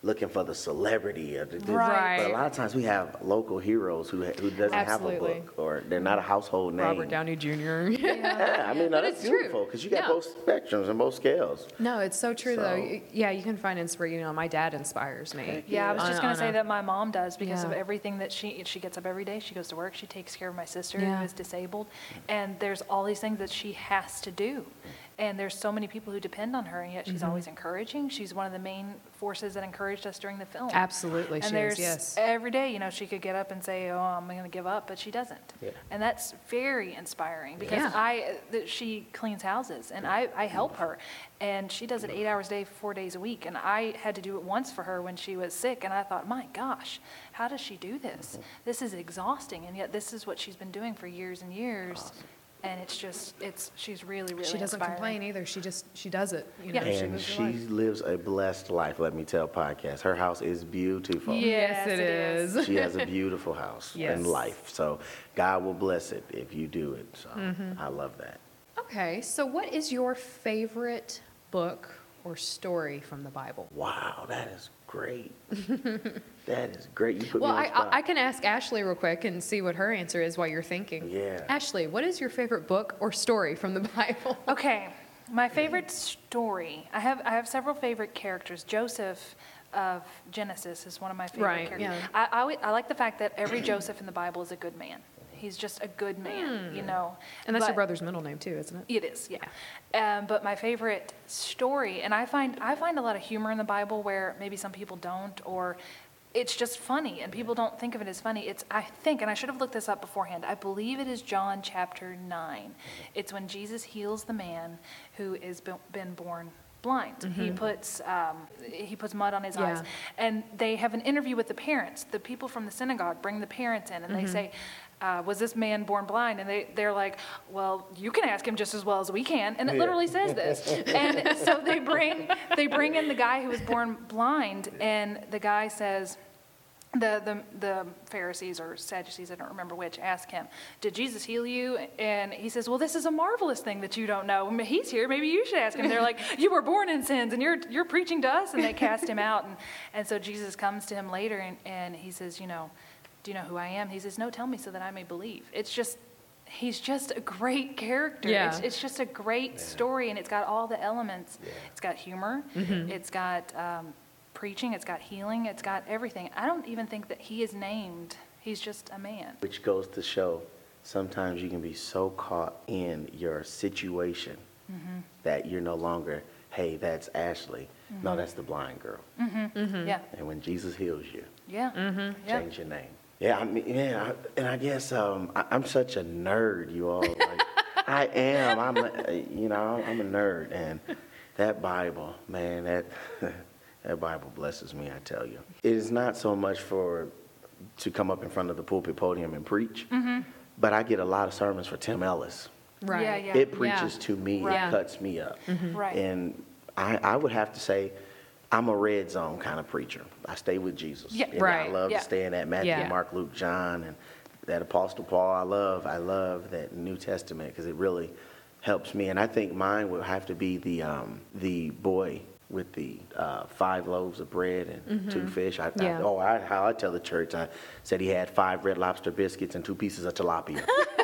looking for the celebrity of the Right. But a lot of times we have local heroes who doesn't have a Absolutely. book, or they're not a household name. Robert Downey Jr. Yeah, I mean, no, But that's it's true. beautiful because you got Yeah. both spectrums and both scales. No, it's so true, though. So- Yeah, you can find inspiration. You know, my dad inspires me. Yeah, I was just going to say On a- that my mom does because Yeah. of everything that she gets up every day, she goes to work, she takes care of my sister Yeah. who is disabled, and there's all these things that she has to do. And there's so many people who depend on her, and yet she's Mm-hmm. always encouraging. She's one of the main forces that encouraged us during the film. Absolutely, And she there's is, yes. every day, you know, she could get up and say, "Oh, I'm going to give up," but she doesn't. Yeah. And that's very inspiring because Yeah. she cleans houses, and I help her, and she does it 8 hours a day, 4 days a week. And I had to do it once for her when she was sick, and I thought, my gosh, how does she do this? This is exhausting, and yet this is what she's been doing for years and years. And she's really, really She doesn't inspiring. complain either. She does it. You Yeah. know, she And lives her she life. lives a blessed life, let me tell podcast. Her house is beautiful. Yes, it is. She has a beautiful house Yes. and life. So God will bless it if you do it. So Mm-hmm. I love that. Okay, so what is your favorite book or story from the Bible? Wow, that is great. That is great. You put Well, me on the spot. I can ask Ashley real quick and see what her answer is while you're thinking. Yeah. Ashley, what is your favorite book or story from the Bible? Okay, my favorite story. I have several favorite characters. Joseph of Genesis is one of my favorite Right, characters. yeah. I like the fact that every Joseph in the Bible is a good man. He's just a good man, you know. And that's your But- brother's middle name too, isn't it? It is, yeah. But my favorite story, and I find a lot of humor in the Bible where maybe some people don't, or it's just funny, and people don't think of it as funny. I think, and I should have looked this up beforehand, I believe it is John chapter 9. It's when Jesus heals the man who has been born blind. He puts mud on his eyes. Yeah. And they have an interview with the parents. The people from the synagogue bring the parents in, and they say, was this man born blind? And they're like, well, you can ask him just as well as we can. And it literally says this. And so they bring in the guy who was born blind, and the guy says, the Pharisees or Sadducees, I don't remember which, ask him, did Jesus heal you? And he says, well, this is a marvelous thing that you don't know. I mean, he's here, maybe you should ask him. They're like, you were born in sins, and you're preaching to us? And they cast him out. And so Jesus comes to him later, and he says, do you know who I am? He says, no, tell me so that I may believe. He's just a great character. Yeah. It's just a great story, and it's got all the elements. It's got humor. It's got preaching. It's got healing. It's got everything. I don't even think that he is named. He's just a man. Which goes to show sometimes you can be so caught in your situation that you're no longer, hey, that's Ashley. No, that's the blind girl. Yeah. And when Jesus heals you, Yeah. Yeah. change your name. Yeah, I mean, I guess I'm such a nerd, you all. Like, I am. I'm a nerd, and that Bible, man, that Bible blesses me. I tell you, it is not so much to come up in front of the pulpit podium and preach, but I get a lot of sermons for Tim Ellis. Right. Yeah, yeah. It preaches to me. Right. It cuts me up. Right. And I would have to say, I'm a red zone kind of preacher. I stay with Jesus. Yeah. And Right. I love Yeah. to stay in that Matthew, Yeah. Mark, Luke, John, and that Apostle Paul. I love that New Testament because it really helps me. And I think mine would have to be the boy with the 5 loaves of bread and 2 fish. How I tell the church, I said he had 5 Red Lobster biscuits and 2 pieces of tilapia.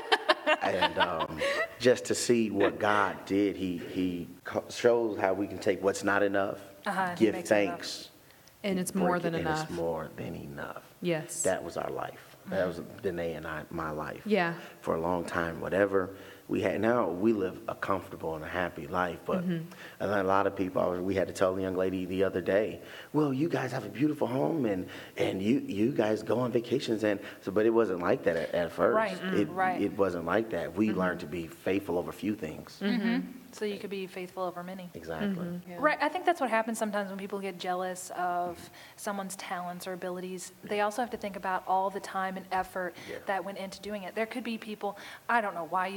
And just to see what God did, he shows how we can take what's not enough, and he give makes it enough. thanks. And it's more break than it, and enough. It's more than enough. Yes. That was our life. That was Danae and my life. Yeah. For a long time, whatever we had. Now we live a comfortable and a happy life, but a lot of people. We had to tell the young lady the other day, well, you guys have a beautiful home, and you guys go on vacations, and so. But it wasn't like that at first. Right. Right. It wasn't like that. We learned to be faithful over few things. So you could be faithful over many. Exactly. Yeah. Right. I think that's what happens sometimes when people get jealous of someone's talents or abilities. They also have to think about all the time and effort that went into doing it. There could be people, I don't know why you'd be jealous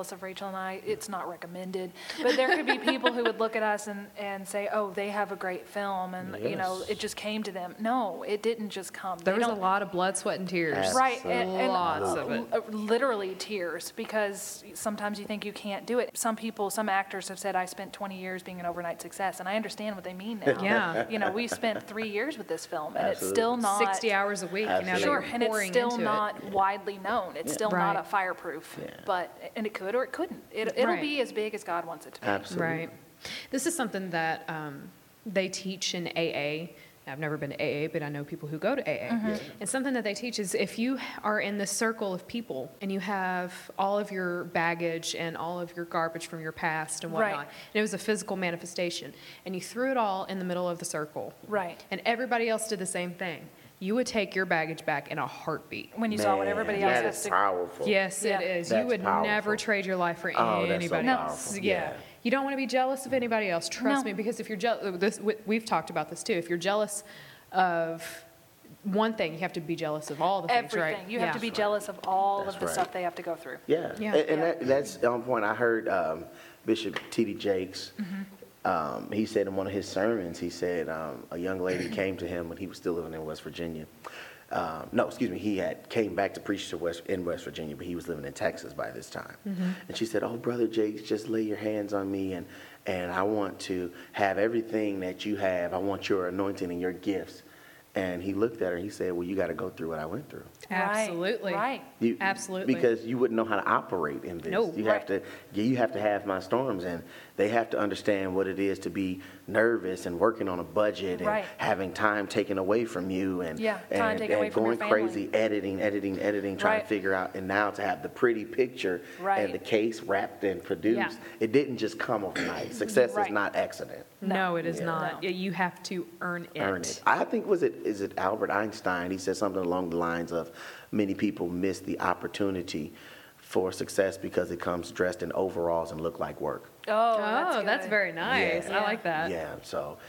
jealous of Rachel and I. It's not recommended. But there could be people who would look at us and say, oh, they have a great film, and, Yes. it just came to them. No, it didn't just come. There They was a don't- lot of blood, sweat, and tears. Right, Lots of it. literally tears, because sometimes you think you can't do it. Some actors have said, I spent 20 years being an overnight success, and I understand what they mean now. Yeah. We spent 3 years with this film, and it's Absolutely. still not. 60 hours a week. Absolutely. Sure, You're and it's pouring still into not widely known. It's still not Right. a fireproof, Yeah. and it could or it couldn't. It'll Right. be as big as God wants it to be. Absolutely. Right. This is something that they teach in AA. I've never been to AA, but I know people who go to AA. And something that they teach is if you are in this circle of people and you have all of your baggage and all of your garbage from your past and whatnot, Right. and it was a physical manifestation, and you threw it all in the middle of the circle, Right. and everybody else did the same thing, you would take your baggage back in a heartbeat. When you saw what everybody else that has is to. powerful. Yes, Yeah. it is. That's You would powerful. never trade your life for Oh, that's so anybody else. powerful. Yeah. Yeah. You don't want to be jealous of anybody else. Trust No. me, because if you're jealous, we've talked about this too. If you're jealous of one thing, you have to be jealous of all the things, right? Everything. You have to Yeah. be jealous of all That's of the right. stuff they have to go through. Yeah, Yeah. and that's on point. I heard Bishop T.D. Jakes, he said in one of his sermons, he said a young lady came to him when he was still living in West Virginia. He had came back to preach in West Virginia, but he was living in Texas by this time. And she said, "Oh, Brother Jakes, just lay your hands on me, and I want to have everything that you have. I want your anointing and your gifts." And he looked at her and he said, "Well, you got to go through what I went through." Absolutely. Right. Absolutely. Because you wouldn't know how to operate in this. No. You have to have my storms, and they have to understand what it is to be nervous and working on a budget and Right. having time taken away from you and Yeah, time taken away from your going family. crazy, editing, trying Right. to figure out, and now to have the pretty picture Right. and the case wrapped and produced. Yeah. It didn't just come overnight. Success Right. is not accident. No, it is Yeah. not. No. You have to earn it. Earn it. I think is it Albert Einstein? He said something along the lines of, many people miss the opportunity for success because it comes dressed in overalls and look like work. Oh, That's good. very nice. Yeah. I like that. Yeah, so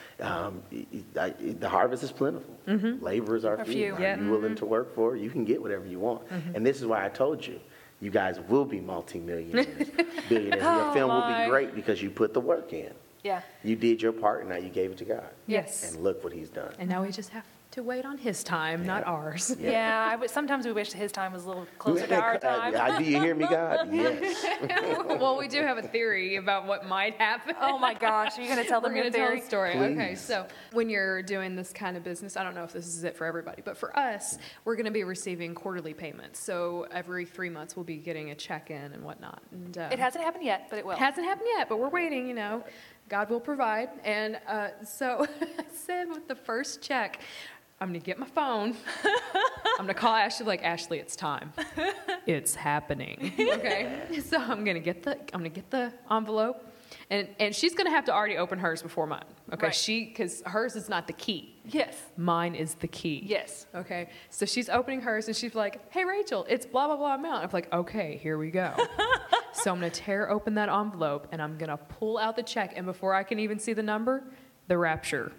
the harvest is plentiful. Laborers are few. few. Are Yeah. you willing to work for it? You can get whatever you want. And this is why I told you, you guys will be multimillionaires, billionaires. And your film will my. be great because you put the work in. Yeah. You did your part and now you gave it to God. Yes. And look what he's done. And now we just have to wait on his time, not ours. Yeah. Sometimes we wish his time was a little closer to our time. Do you hear me, God? Yes. Well, we do have a theory about what might happen. Oh my gosh, are you going to tell them We're your going to tell theory? a story. Please. Okay, so when you're doing this kind of business, I don't know if this is it for everybody, but for us, we're going to be receiving quarterly payments. So every 3 months, we'll be getting a check in and whatnot. And It hasn't happened yet, but it will. it hasn't happened yet, but we're waiting, you know. God will provide. And so I said with the first check, I'm going to get my phone. I'm going to call Ashley like, Ashley, it's time. It's happening. Okay. So I'm going to get the envelope. And she's going to have to already open hers before mine. Okay. Right. Because hers is not the key. Yes. Mine is the key. Yes. Okay. So she's opening hers and she's like, hey, Rachel, it's blah, blah, blah amount. I'm like, okay, here we go. So I'm going to tear open that envelope and I'm going to pull out the check. And before I can even see the number, the rapture.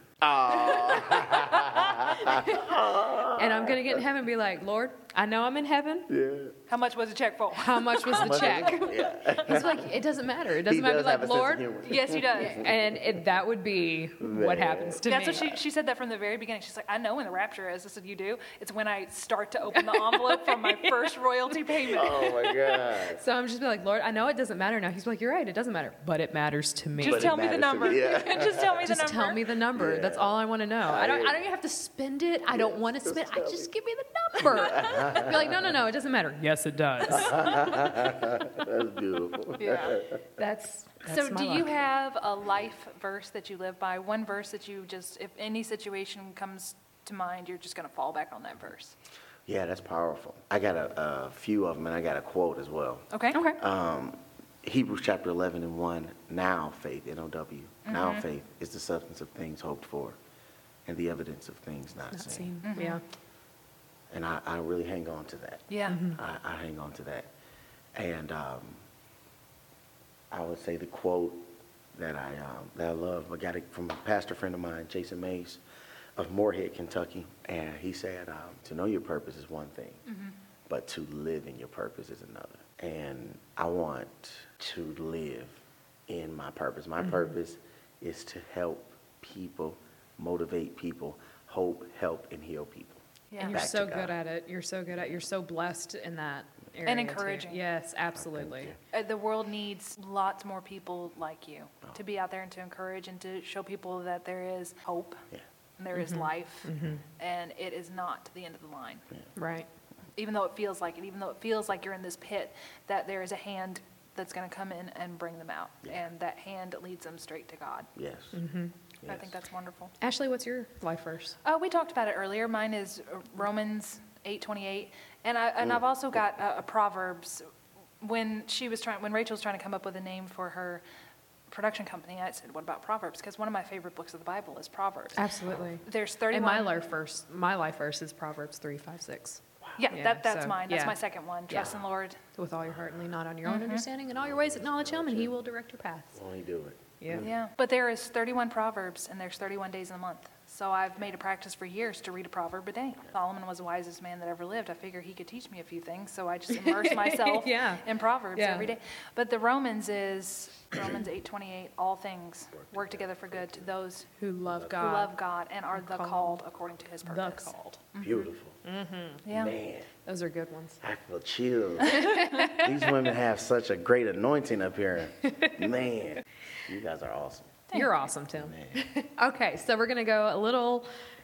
And I'm going to get in heaven and be like, Lord, I know I'm in heaven. How much was the check for? How much was the check? He's like, it doesn't matter. It doesn't He matter. does Like, have a sense of Lord, humor. Yes, he does. and that would be what happens to That's me. what she said that from the very beginning. She's like, I know when the rapture is. I said, you do? It's when I start to open the envelope from my first royalty payment. Oh my God. So I'm just be like, Lord, I know it doesn't matter now. He's like, you're right, it doesn't matter, but it matters to me. Just But it tell me the matters to number. me, yeah. Just tell me the Just number. tell me the number. That's all I want to know. I don't even have to spend it. I don't want to spend it. Just give me the number. Be like, no, it doesn't matter. Yes, it does. That's beautiful. Yeah. That's So my do you luck. have a life verse that you live by? One verse that you just, if any situation comes to mind, you're just going to fall back on that verse. Yeah, that's powerful. I got a few of them, and I got a quote as well. Okay? Okay. Hebrews chapter 11 and 1, now faith, N-O-W, now faith is the substance of things hoped for and the evidence of things not Not seen. seen. Yeah. And I really hang on to that. Yeah. I hang on to that. And I would say the quote that I love, I got it from a pastor friend of mine, Jason Mays, of Moorhead, Kentucky. And he said, to know your purpose is one thing. but to live in your purpose is another. And I want to live in my purpose. My purpose is to help people, motivate people, hope, help, and heal people. Yeah. And you're Back to so God. good at it. You're so good at it. You're so blessed in that area. And too. encouraging. Yes, absolutely. The world needs lots more people like you to be out there and to encourage and to show people that there is hope Yeah. and there is life and it is not the end of the line. Right. Even though it feels like it, even though it feels like you're in this pit, that there is a hand that's going to come in and bring them out. And that hand leads them straight to God. Yes. I think that's wonderful. Ashley, what's your life verse? We talked about it earlier. Mine is Romans 8:28, and I've also got a Proverbs. When Rachel was trying to come up with a name for her production company, I said, "What about Proverbs?" Because one of my favorite books of the Bible is Proverbs. Absolutely. There's And 31. my life verse is Proverbs 3:5-6. Yeah, Yeah, that's so, mine. That's yeah. my second one. Trust in the Lord. With all your heart and lean not on your own understanding. In all your ways acknowledge him, and he will direct your paths. Only do it. Yeah. Yeah, but there is 31 Proverbs, and there's 31 days in a month. So I've made a practice for years to read a proverb a day. Solomon was the wisest man that ever lived. I figure he could teach me a few things, so I just immerse myself Yeah. in Proverbs Yeah. every day. But the Romans is Romans 8:28. All things work together for good to those Who love who God. love God and are the called according to His The purpose. called. Beautiful. Yeah. Man, Those are good ones. I feel chills. These women have such a great anointing up here. Man, you guys are awesome. You're awesome, Tim. Man. Okay, so we're going to go a little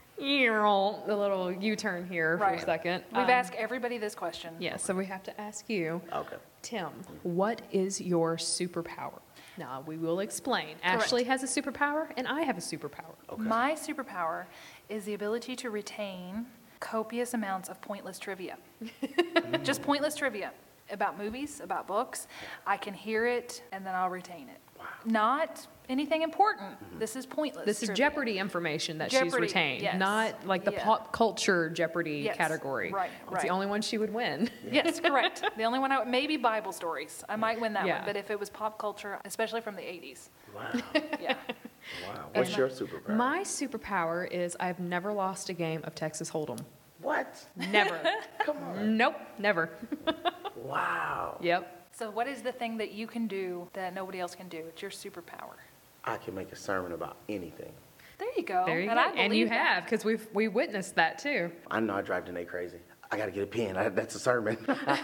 U-turn here for Right. a second. We've asked everybody this question. Yeah, so we have to ask you, Okay. Tim, what is your superpower? Now, we will explain. Ashley has a superpower, and I have a superpower. My superpower is the ability to retain copious amounts of pointless trivia. Just pointless trivia about movies, about books. I can hear it and then I'll retain it. Not anything important. This is pointless. This is trivia. Jeopardy information that she's Jeopardy, retained, yes. not like the Yeah. pop culture Jeopardy Yes, category. right, It's the right. only one she would win. Yes, correct. The only one maybe Bible stories. I might win that Yeah. one. But if it was pop culture, especially from the 80s, Wow. yeah. Wow. What's your superpower? My superpower is I've never lost a game of Texas Hold'em. What? Never. Come on. Nope, never. Wow. Yep. So what is the thing that you can do that nobody else can do? It's your superpower. I can make a sermon about anything. There you go. There you and go. I And you believe that. have, because we witnessed that too. I know I drive Danae crazy. I got to get a pen. That's a sermon.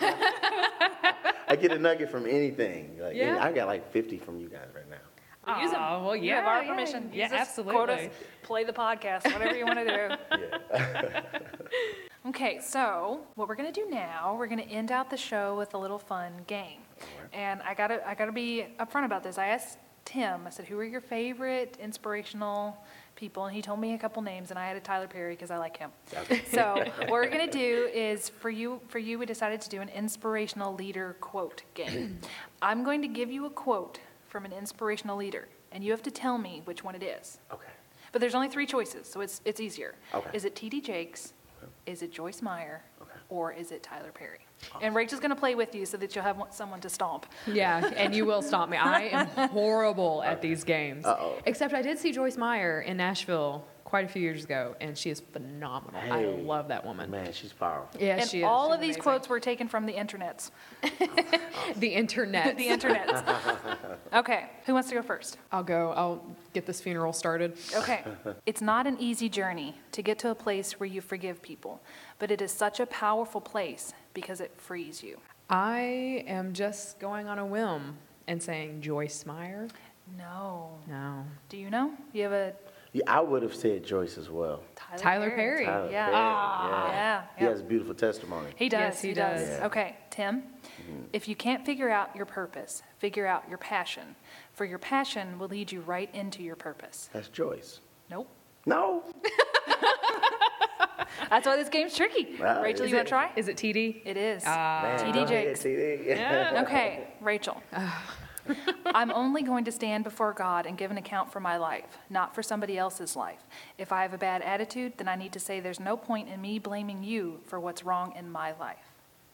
I get a nugget from anything. Like, Yeah. I got like 50 from you guys right now. Use 'em. Well, You yeah, have our yeah, permission. yeah, Use us, absolutely. Quote us, play the podcast, whatever you want to do. Yeah. Okay, so what we're going to do now, we're going to end out the show with a little fun game. And I gotta be upfront about this. I asked Tim, I said, who are your favorite inspirational people? And he told me a couple names, and I added Tyler Perry because I like him. So what we're going to do is, for you, we decided to do an inspirational leader quote game. I'm going to give you a quote from an inspirational leader, and you have to tell me which one it is. Okay. But there's only 3 choices, so it's easier. Okay. Is it T.D. Jakes? Is it Joyce Meyer? Okay. Or is it Tyler Perry? And Rachel's going to play with you so that you'll have someone to stomp. Yeah, and you will stop me. I am horrible at these games. Uh-oh. Except I did see Joyce Meyer in Nashville quite a few years ago, and she is phenomenal. I Hey. love that woman. Man, she's powerful. Yeah, And she is. all She's of these amazing. quotes were taken from the internets. The internet. The internets. Okay, who wants to go first? I'll get this funeral started. Okay. It's not an easy journey to get to a place where you forgive people, but it is such a powerful place because it frees you. I am just going on a whim and saying Joyce Meyer. No. No. Do you know? You have a Yeah, I would have said Joyce as well. Tyler Perry. Tyler Yeah. Perry, Yeah. He yeah. has a beautiful testimony. He does. Yes, he does. Yeah. Okay, Tim, if you can't figure out your purpose, figure out your passion. For your passion will lead you right into your purpose. That's Joyce. Nope. No. That's why this game's tricky. Wow, Rachel, is you want to try? Is it TD? It is. Man, TD go ahead, Jakes. TD. Okay, Rachel. I'm only going to stand before God and give an account for my life, not for somebody else's life. If I have a bad attitude, then I need to say there's no point in me blaming you for what's wrong in my life.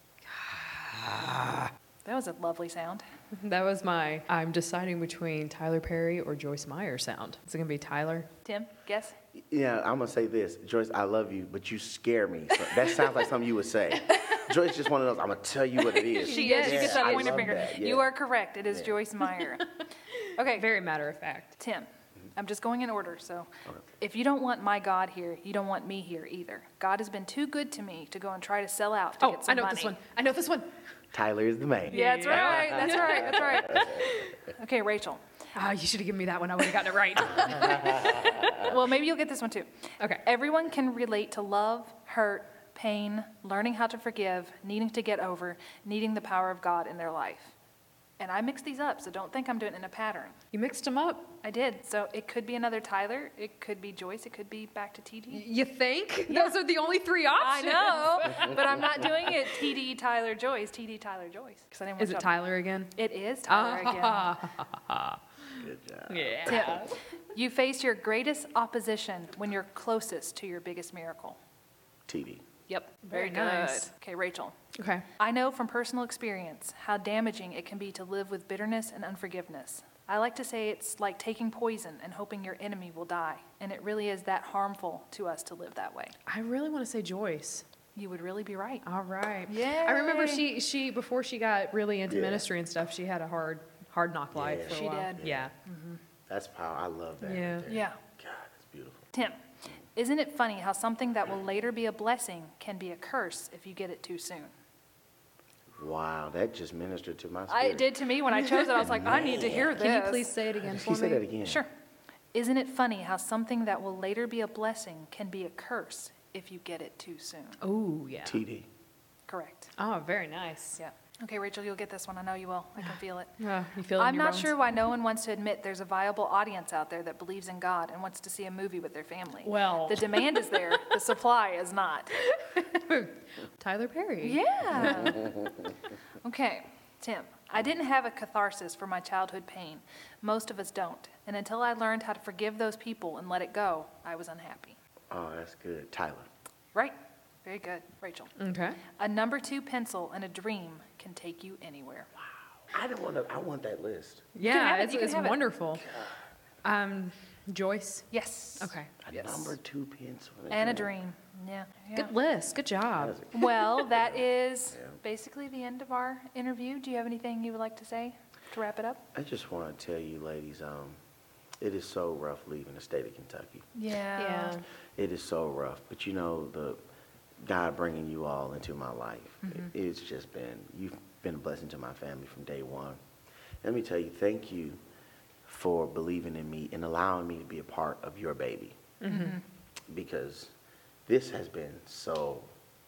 That was a lovely sound. That was my I'm deciding between Tyler Perry or Joyce Meyer sound. Is it going to be Tyler? Tim, guess? Yeah, I'm gonna say this, Joyce. I love you, but you scare me. So that sounds like something you would say. Joyce just one of those. I'm gonna tell you what it is. She is. You get that I pointer love finger. that, You are correct. It is Joyce Meyer. Okay, Very matter of fact. Tim, I'm just going in order. So if you don't want my God here, you don't want me here either. God has been too good to me to go and try to sell out to Oh, get some I know money. this one. I know this one. Tyler is the man. Yeah, that's right. That's right. That's right. Okay, Rachel. Oh, you should have given me that one. I would have gotten it right. Well, maybe you'll get this one too. Okay. Everyone can relate to love, hurt, pain, learning how to forgive, needing to get over, needing the power of God in their life. And I mixed these up, so don't think I'm doing it in a pattern. You mixed them up. I did. So it could be another Tyler. It could be Joyce. It could be back to TD. You think? Those are the only three I options. know, but I'm not doing it TD Tyler Joyce. TD Tyler Joyce. 'Cause I didn't want Is to it jump- Tyler again? It is Tyler again. Good job. Yeah. Tip. You face your greatest opposition when you're closest to your biggest miracle. TD. Yep. Very good. nice. Okay, Rachel. Okay. I know from personal experience how damaging it can be to live with bitterness and unforgiveness. I like to say it's like taking poison and hoping your enemy will die. And it really is that harmful to us to live that way. I really want to say Joyce. You would really be right. All right. Yay. I remember she before she got really into Yeah. ministry and stuff, she had a hard knock life Yeah. for a She while. did. Yeah. That's power. I love that. Yeah. right there. Yeah. God, that's beautiful. Tim, isn't it funny how something that will later be a blessing can be a curse if you get it too soon? Wow, that just ministered to my spirit. It did to me when I chose it. I was like, I need to hear this. Can you please say it again Can for you me? say that again? Sure. Isn't it funny how something that will later be a blessing can be a curse if you get it too soon? Oh, yeah. TD. Correct. Oh, very nice. Yeah. Okay, Rachel, you'll get this one. I know you will. I can feel it. You feel it in I'm your not bones? sure why no one wants to admit there's a viable audience out there that believes in God and wants to see a movie with their family. Well. The demand is there, the supply is not. Tyler Perry. Yeah. Okay, Tim, I didn't have a catharsis for my childhood pain. Most of us don't. And until I learned how to forgive those people and let it go, I was unhappy. Oh, that's good. Tyler. Right? Very good, Rachel. Okay. A number 2 pencil and a dream can take you anywhere. I want that list. Yeah, have it, it's, you can it's have it. wonderful. Yes. Joyce. Okay. A number 2 pencil. And a dream. Yeah. Good list. Good job. Well, that is basically the end of our interview. Do you have anything you would like to say to wrap it up? I just want to tell you, ladies, it is so rough leaving the state of Kentucky. Yeah. It is so rough. But you know, the God bringing you all into my life, it's just been, you've been a blessing to my family from day one. Let me tell you, thank you for believing in me and allowing me to be a part of your baby. Because this has been so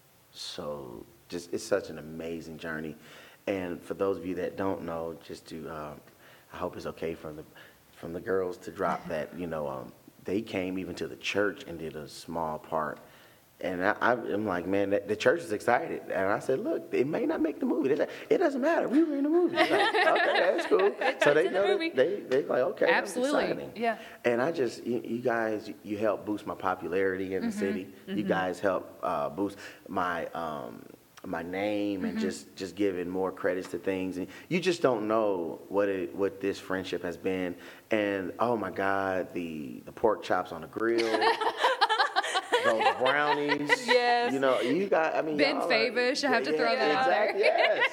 just, it's such an amazing journey. And for those of you that don't know, just to, I hope it's okay from the girls to drop that, they came even to the church and did a small part. And I'm like, man, the church is excited. And I said, look, it may not make the movie. They're like, it doesn't matter. We were in the movie. Like, okay, that's cool. So they know that they're like, okay, that's Absolutely. exciting. Yeah. And I just, you guys, you help boost my popularity in the city. You guys help boost my my name and just giving more credits to things. And you just don't know what this friendship has been. And oh my God, the pork chops on the grill. Those brownies. Yes. You got, I mean, Ben y'all Favish, I have to throw that out exactly.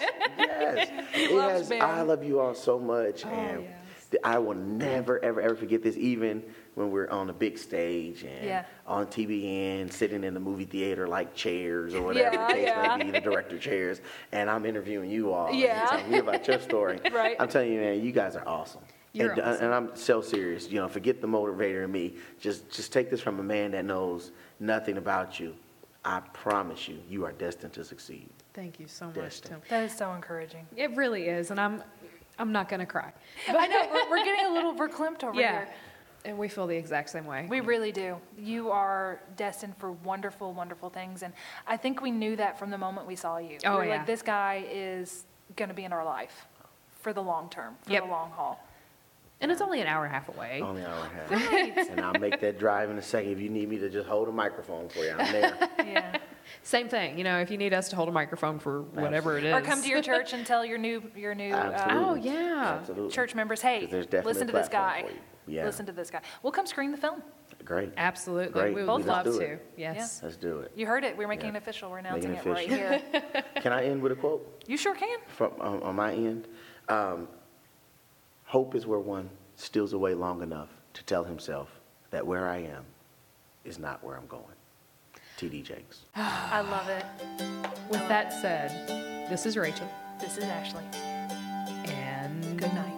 Yes. loves Ben. I love you all so much. And I will never, ever, ever forget this, even when we're on a big stage and on TBN, sitting in the movie theater like chairs or whatever the case may be, the director chairs, and I'm interviewing you all. And you're telling me about your story. Right. I'm telling you, man, you guys are awesome. You're awesome. And I'm so serious. Forget the motivator in me. Just take this from a man that knows nothing about you. I promise you, you are destined to succeed. Thank you so much, Destined. Tim. That is so encouraging. It really is, and I'm not gonna cry. I know, we're getting a little verklempt over here. And we feel the exact same way. We really do. You are destined for wonderful, wonderful things. And I think we knew that from the moment we saw you. Oh, we were yeah. like, this guy is going to be in our life for the long term, for Yep. the long haul. And it's only an hour and a half away. Only an hour and a half. And I'll make that drive in a second. If you need me to just hold a microphone for you, I'm there. Yeah. Same thing, if you need us to hold a microphone for whatever it is. Or come to your church and tell your new Absolutely. Oh, yeah. Absolutely. church members, hey, 'Cause there's definitely listen to a this guy. platform for you. Yeah. Listen to this guy. We'll come screen the film. Great. Absolutely. Great. We would Both love Let's do to. it. Yes. Let's do it. You heard it. We're making Yeah. it official. We're announcing Making it right official. here. Can I end with a quote You sure can. from on my end? Hope is where one steals away long enough to tell himself that where I am is not where I'm going. T.D. Jakes. I love it. With that said, this is Rachel. This is Ashley. And Good night.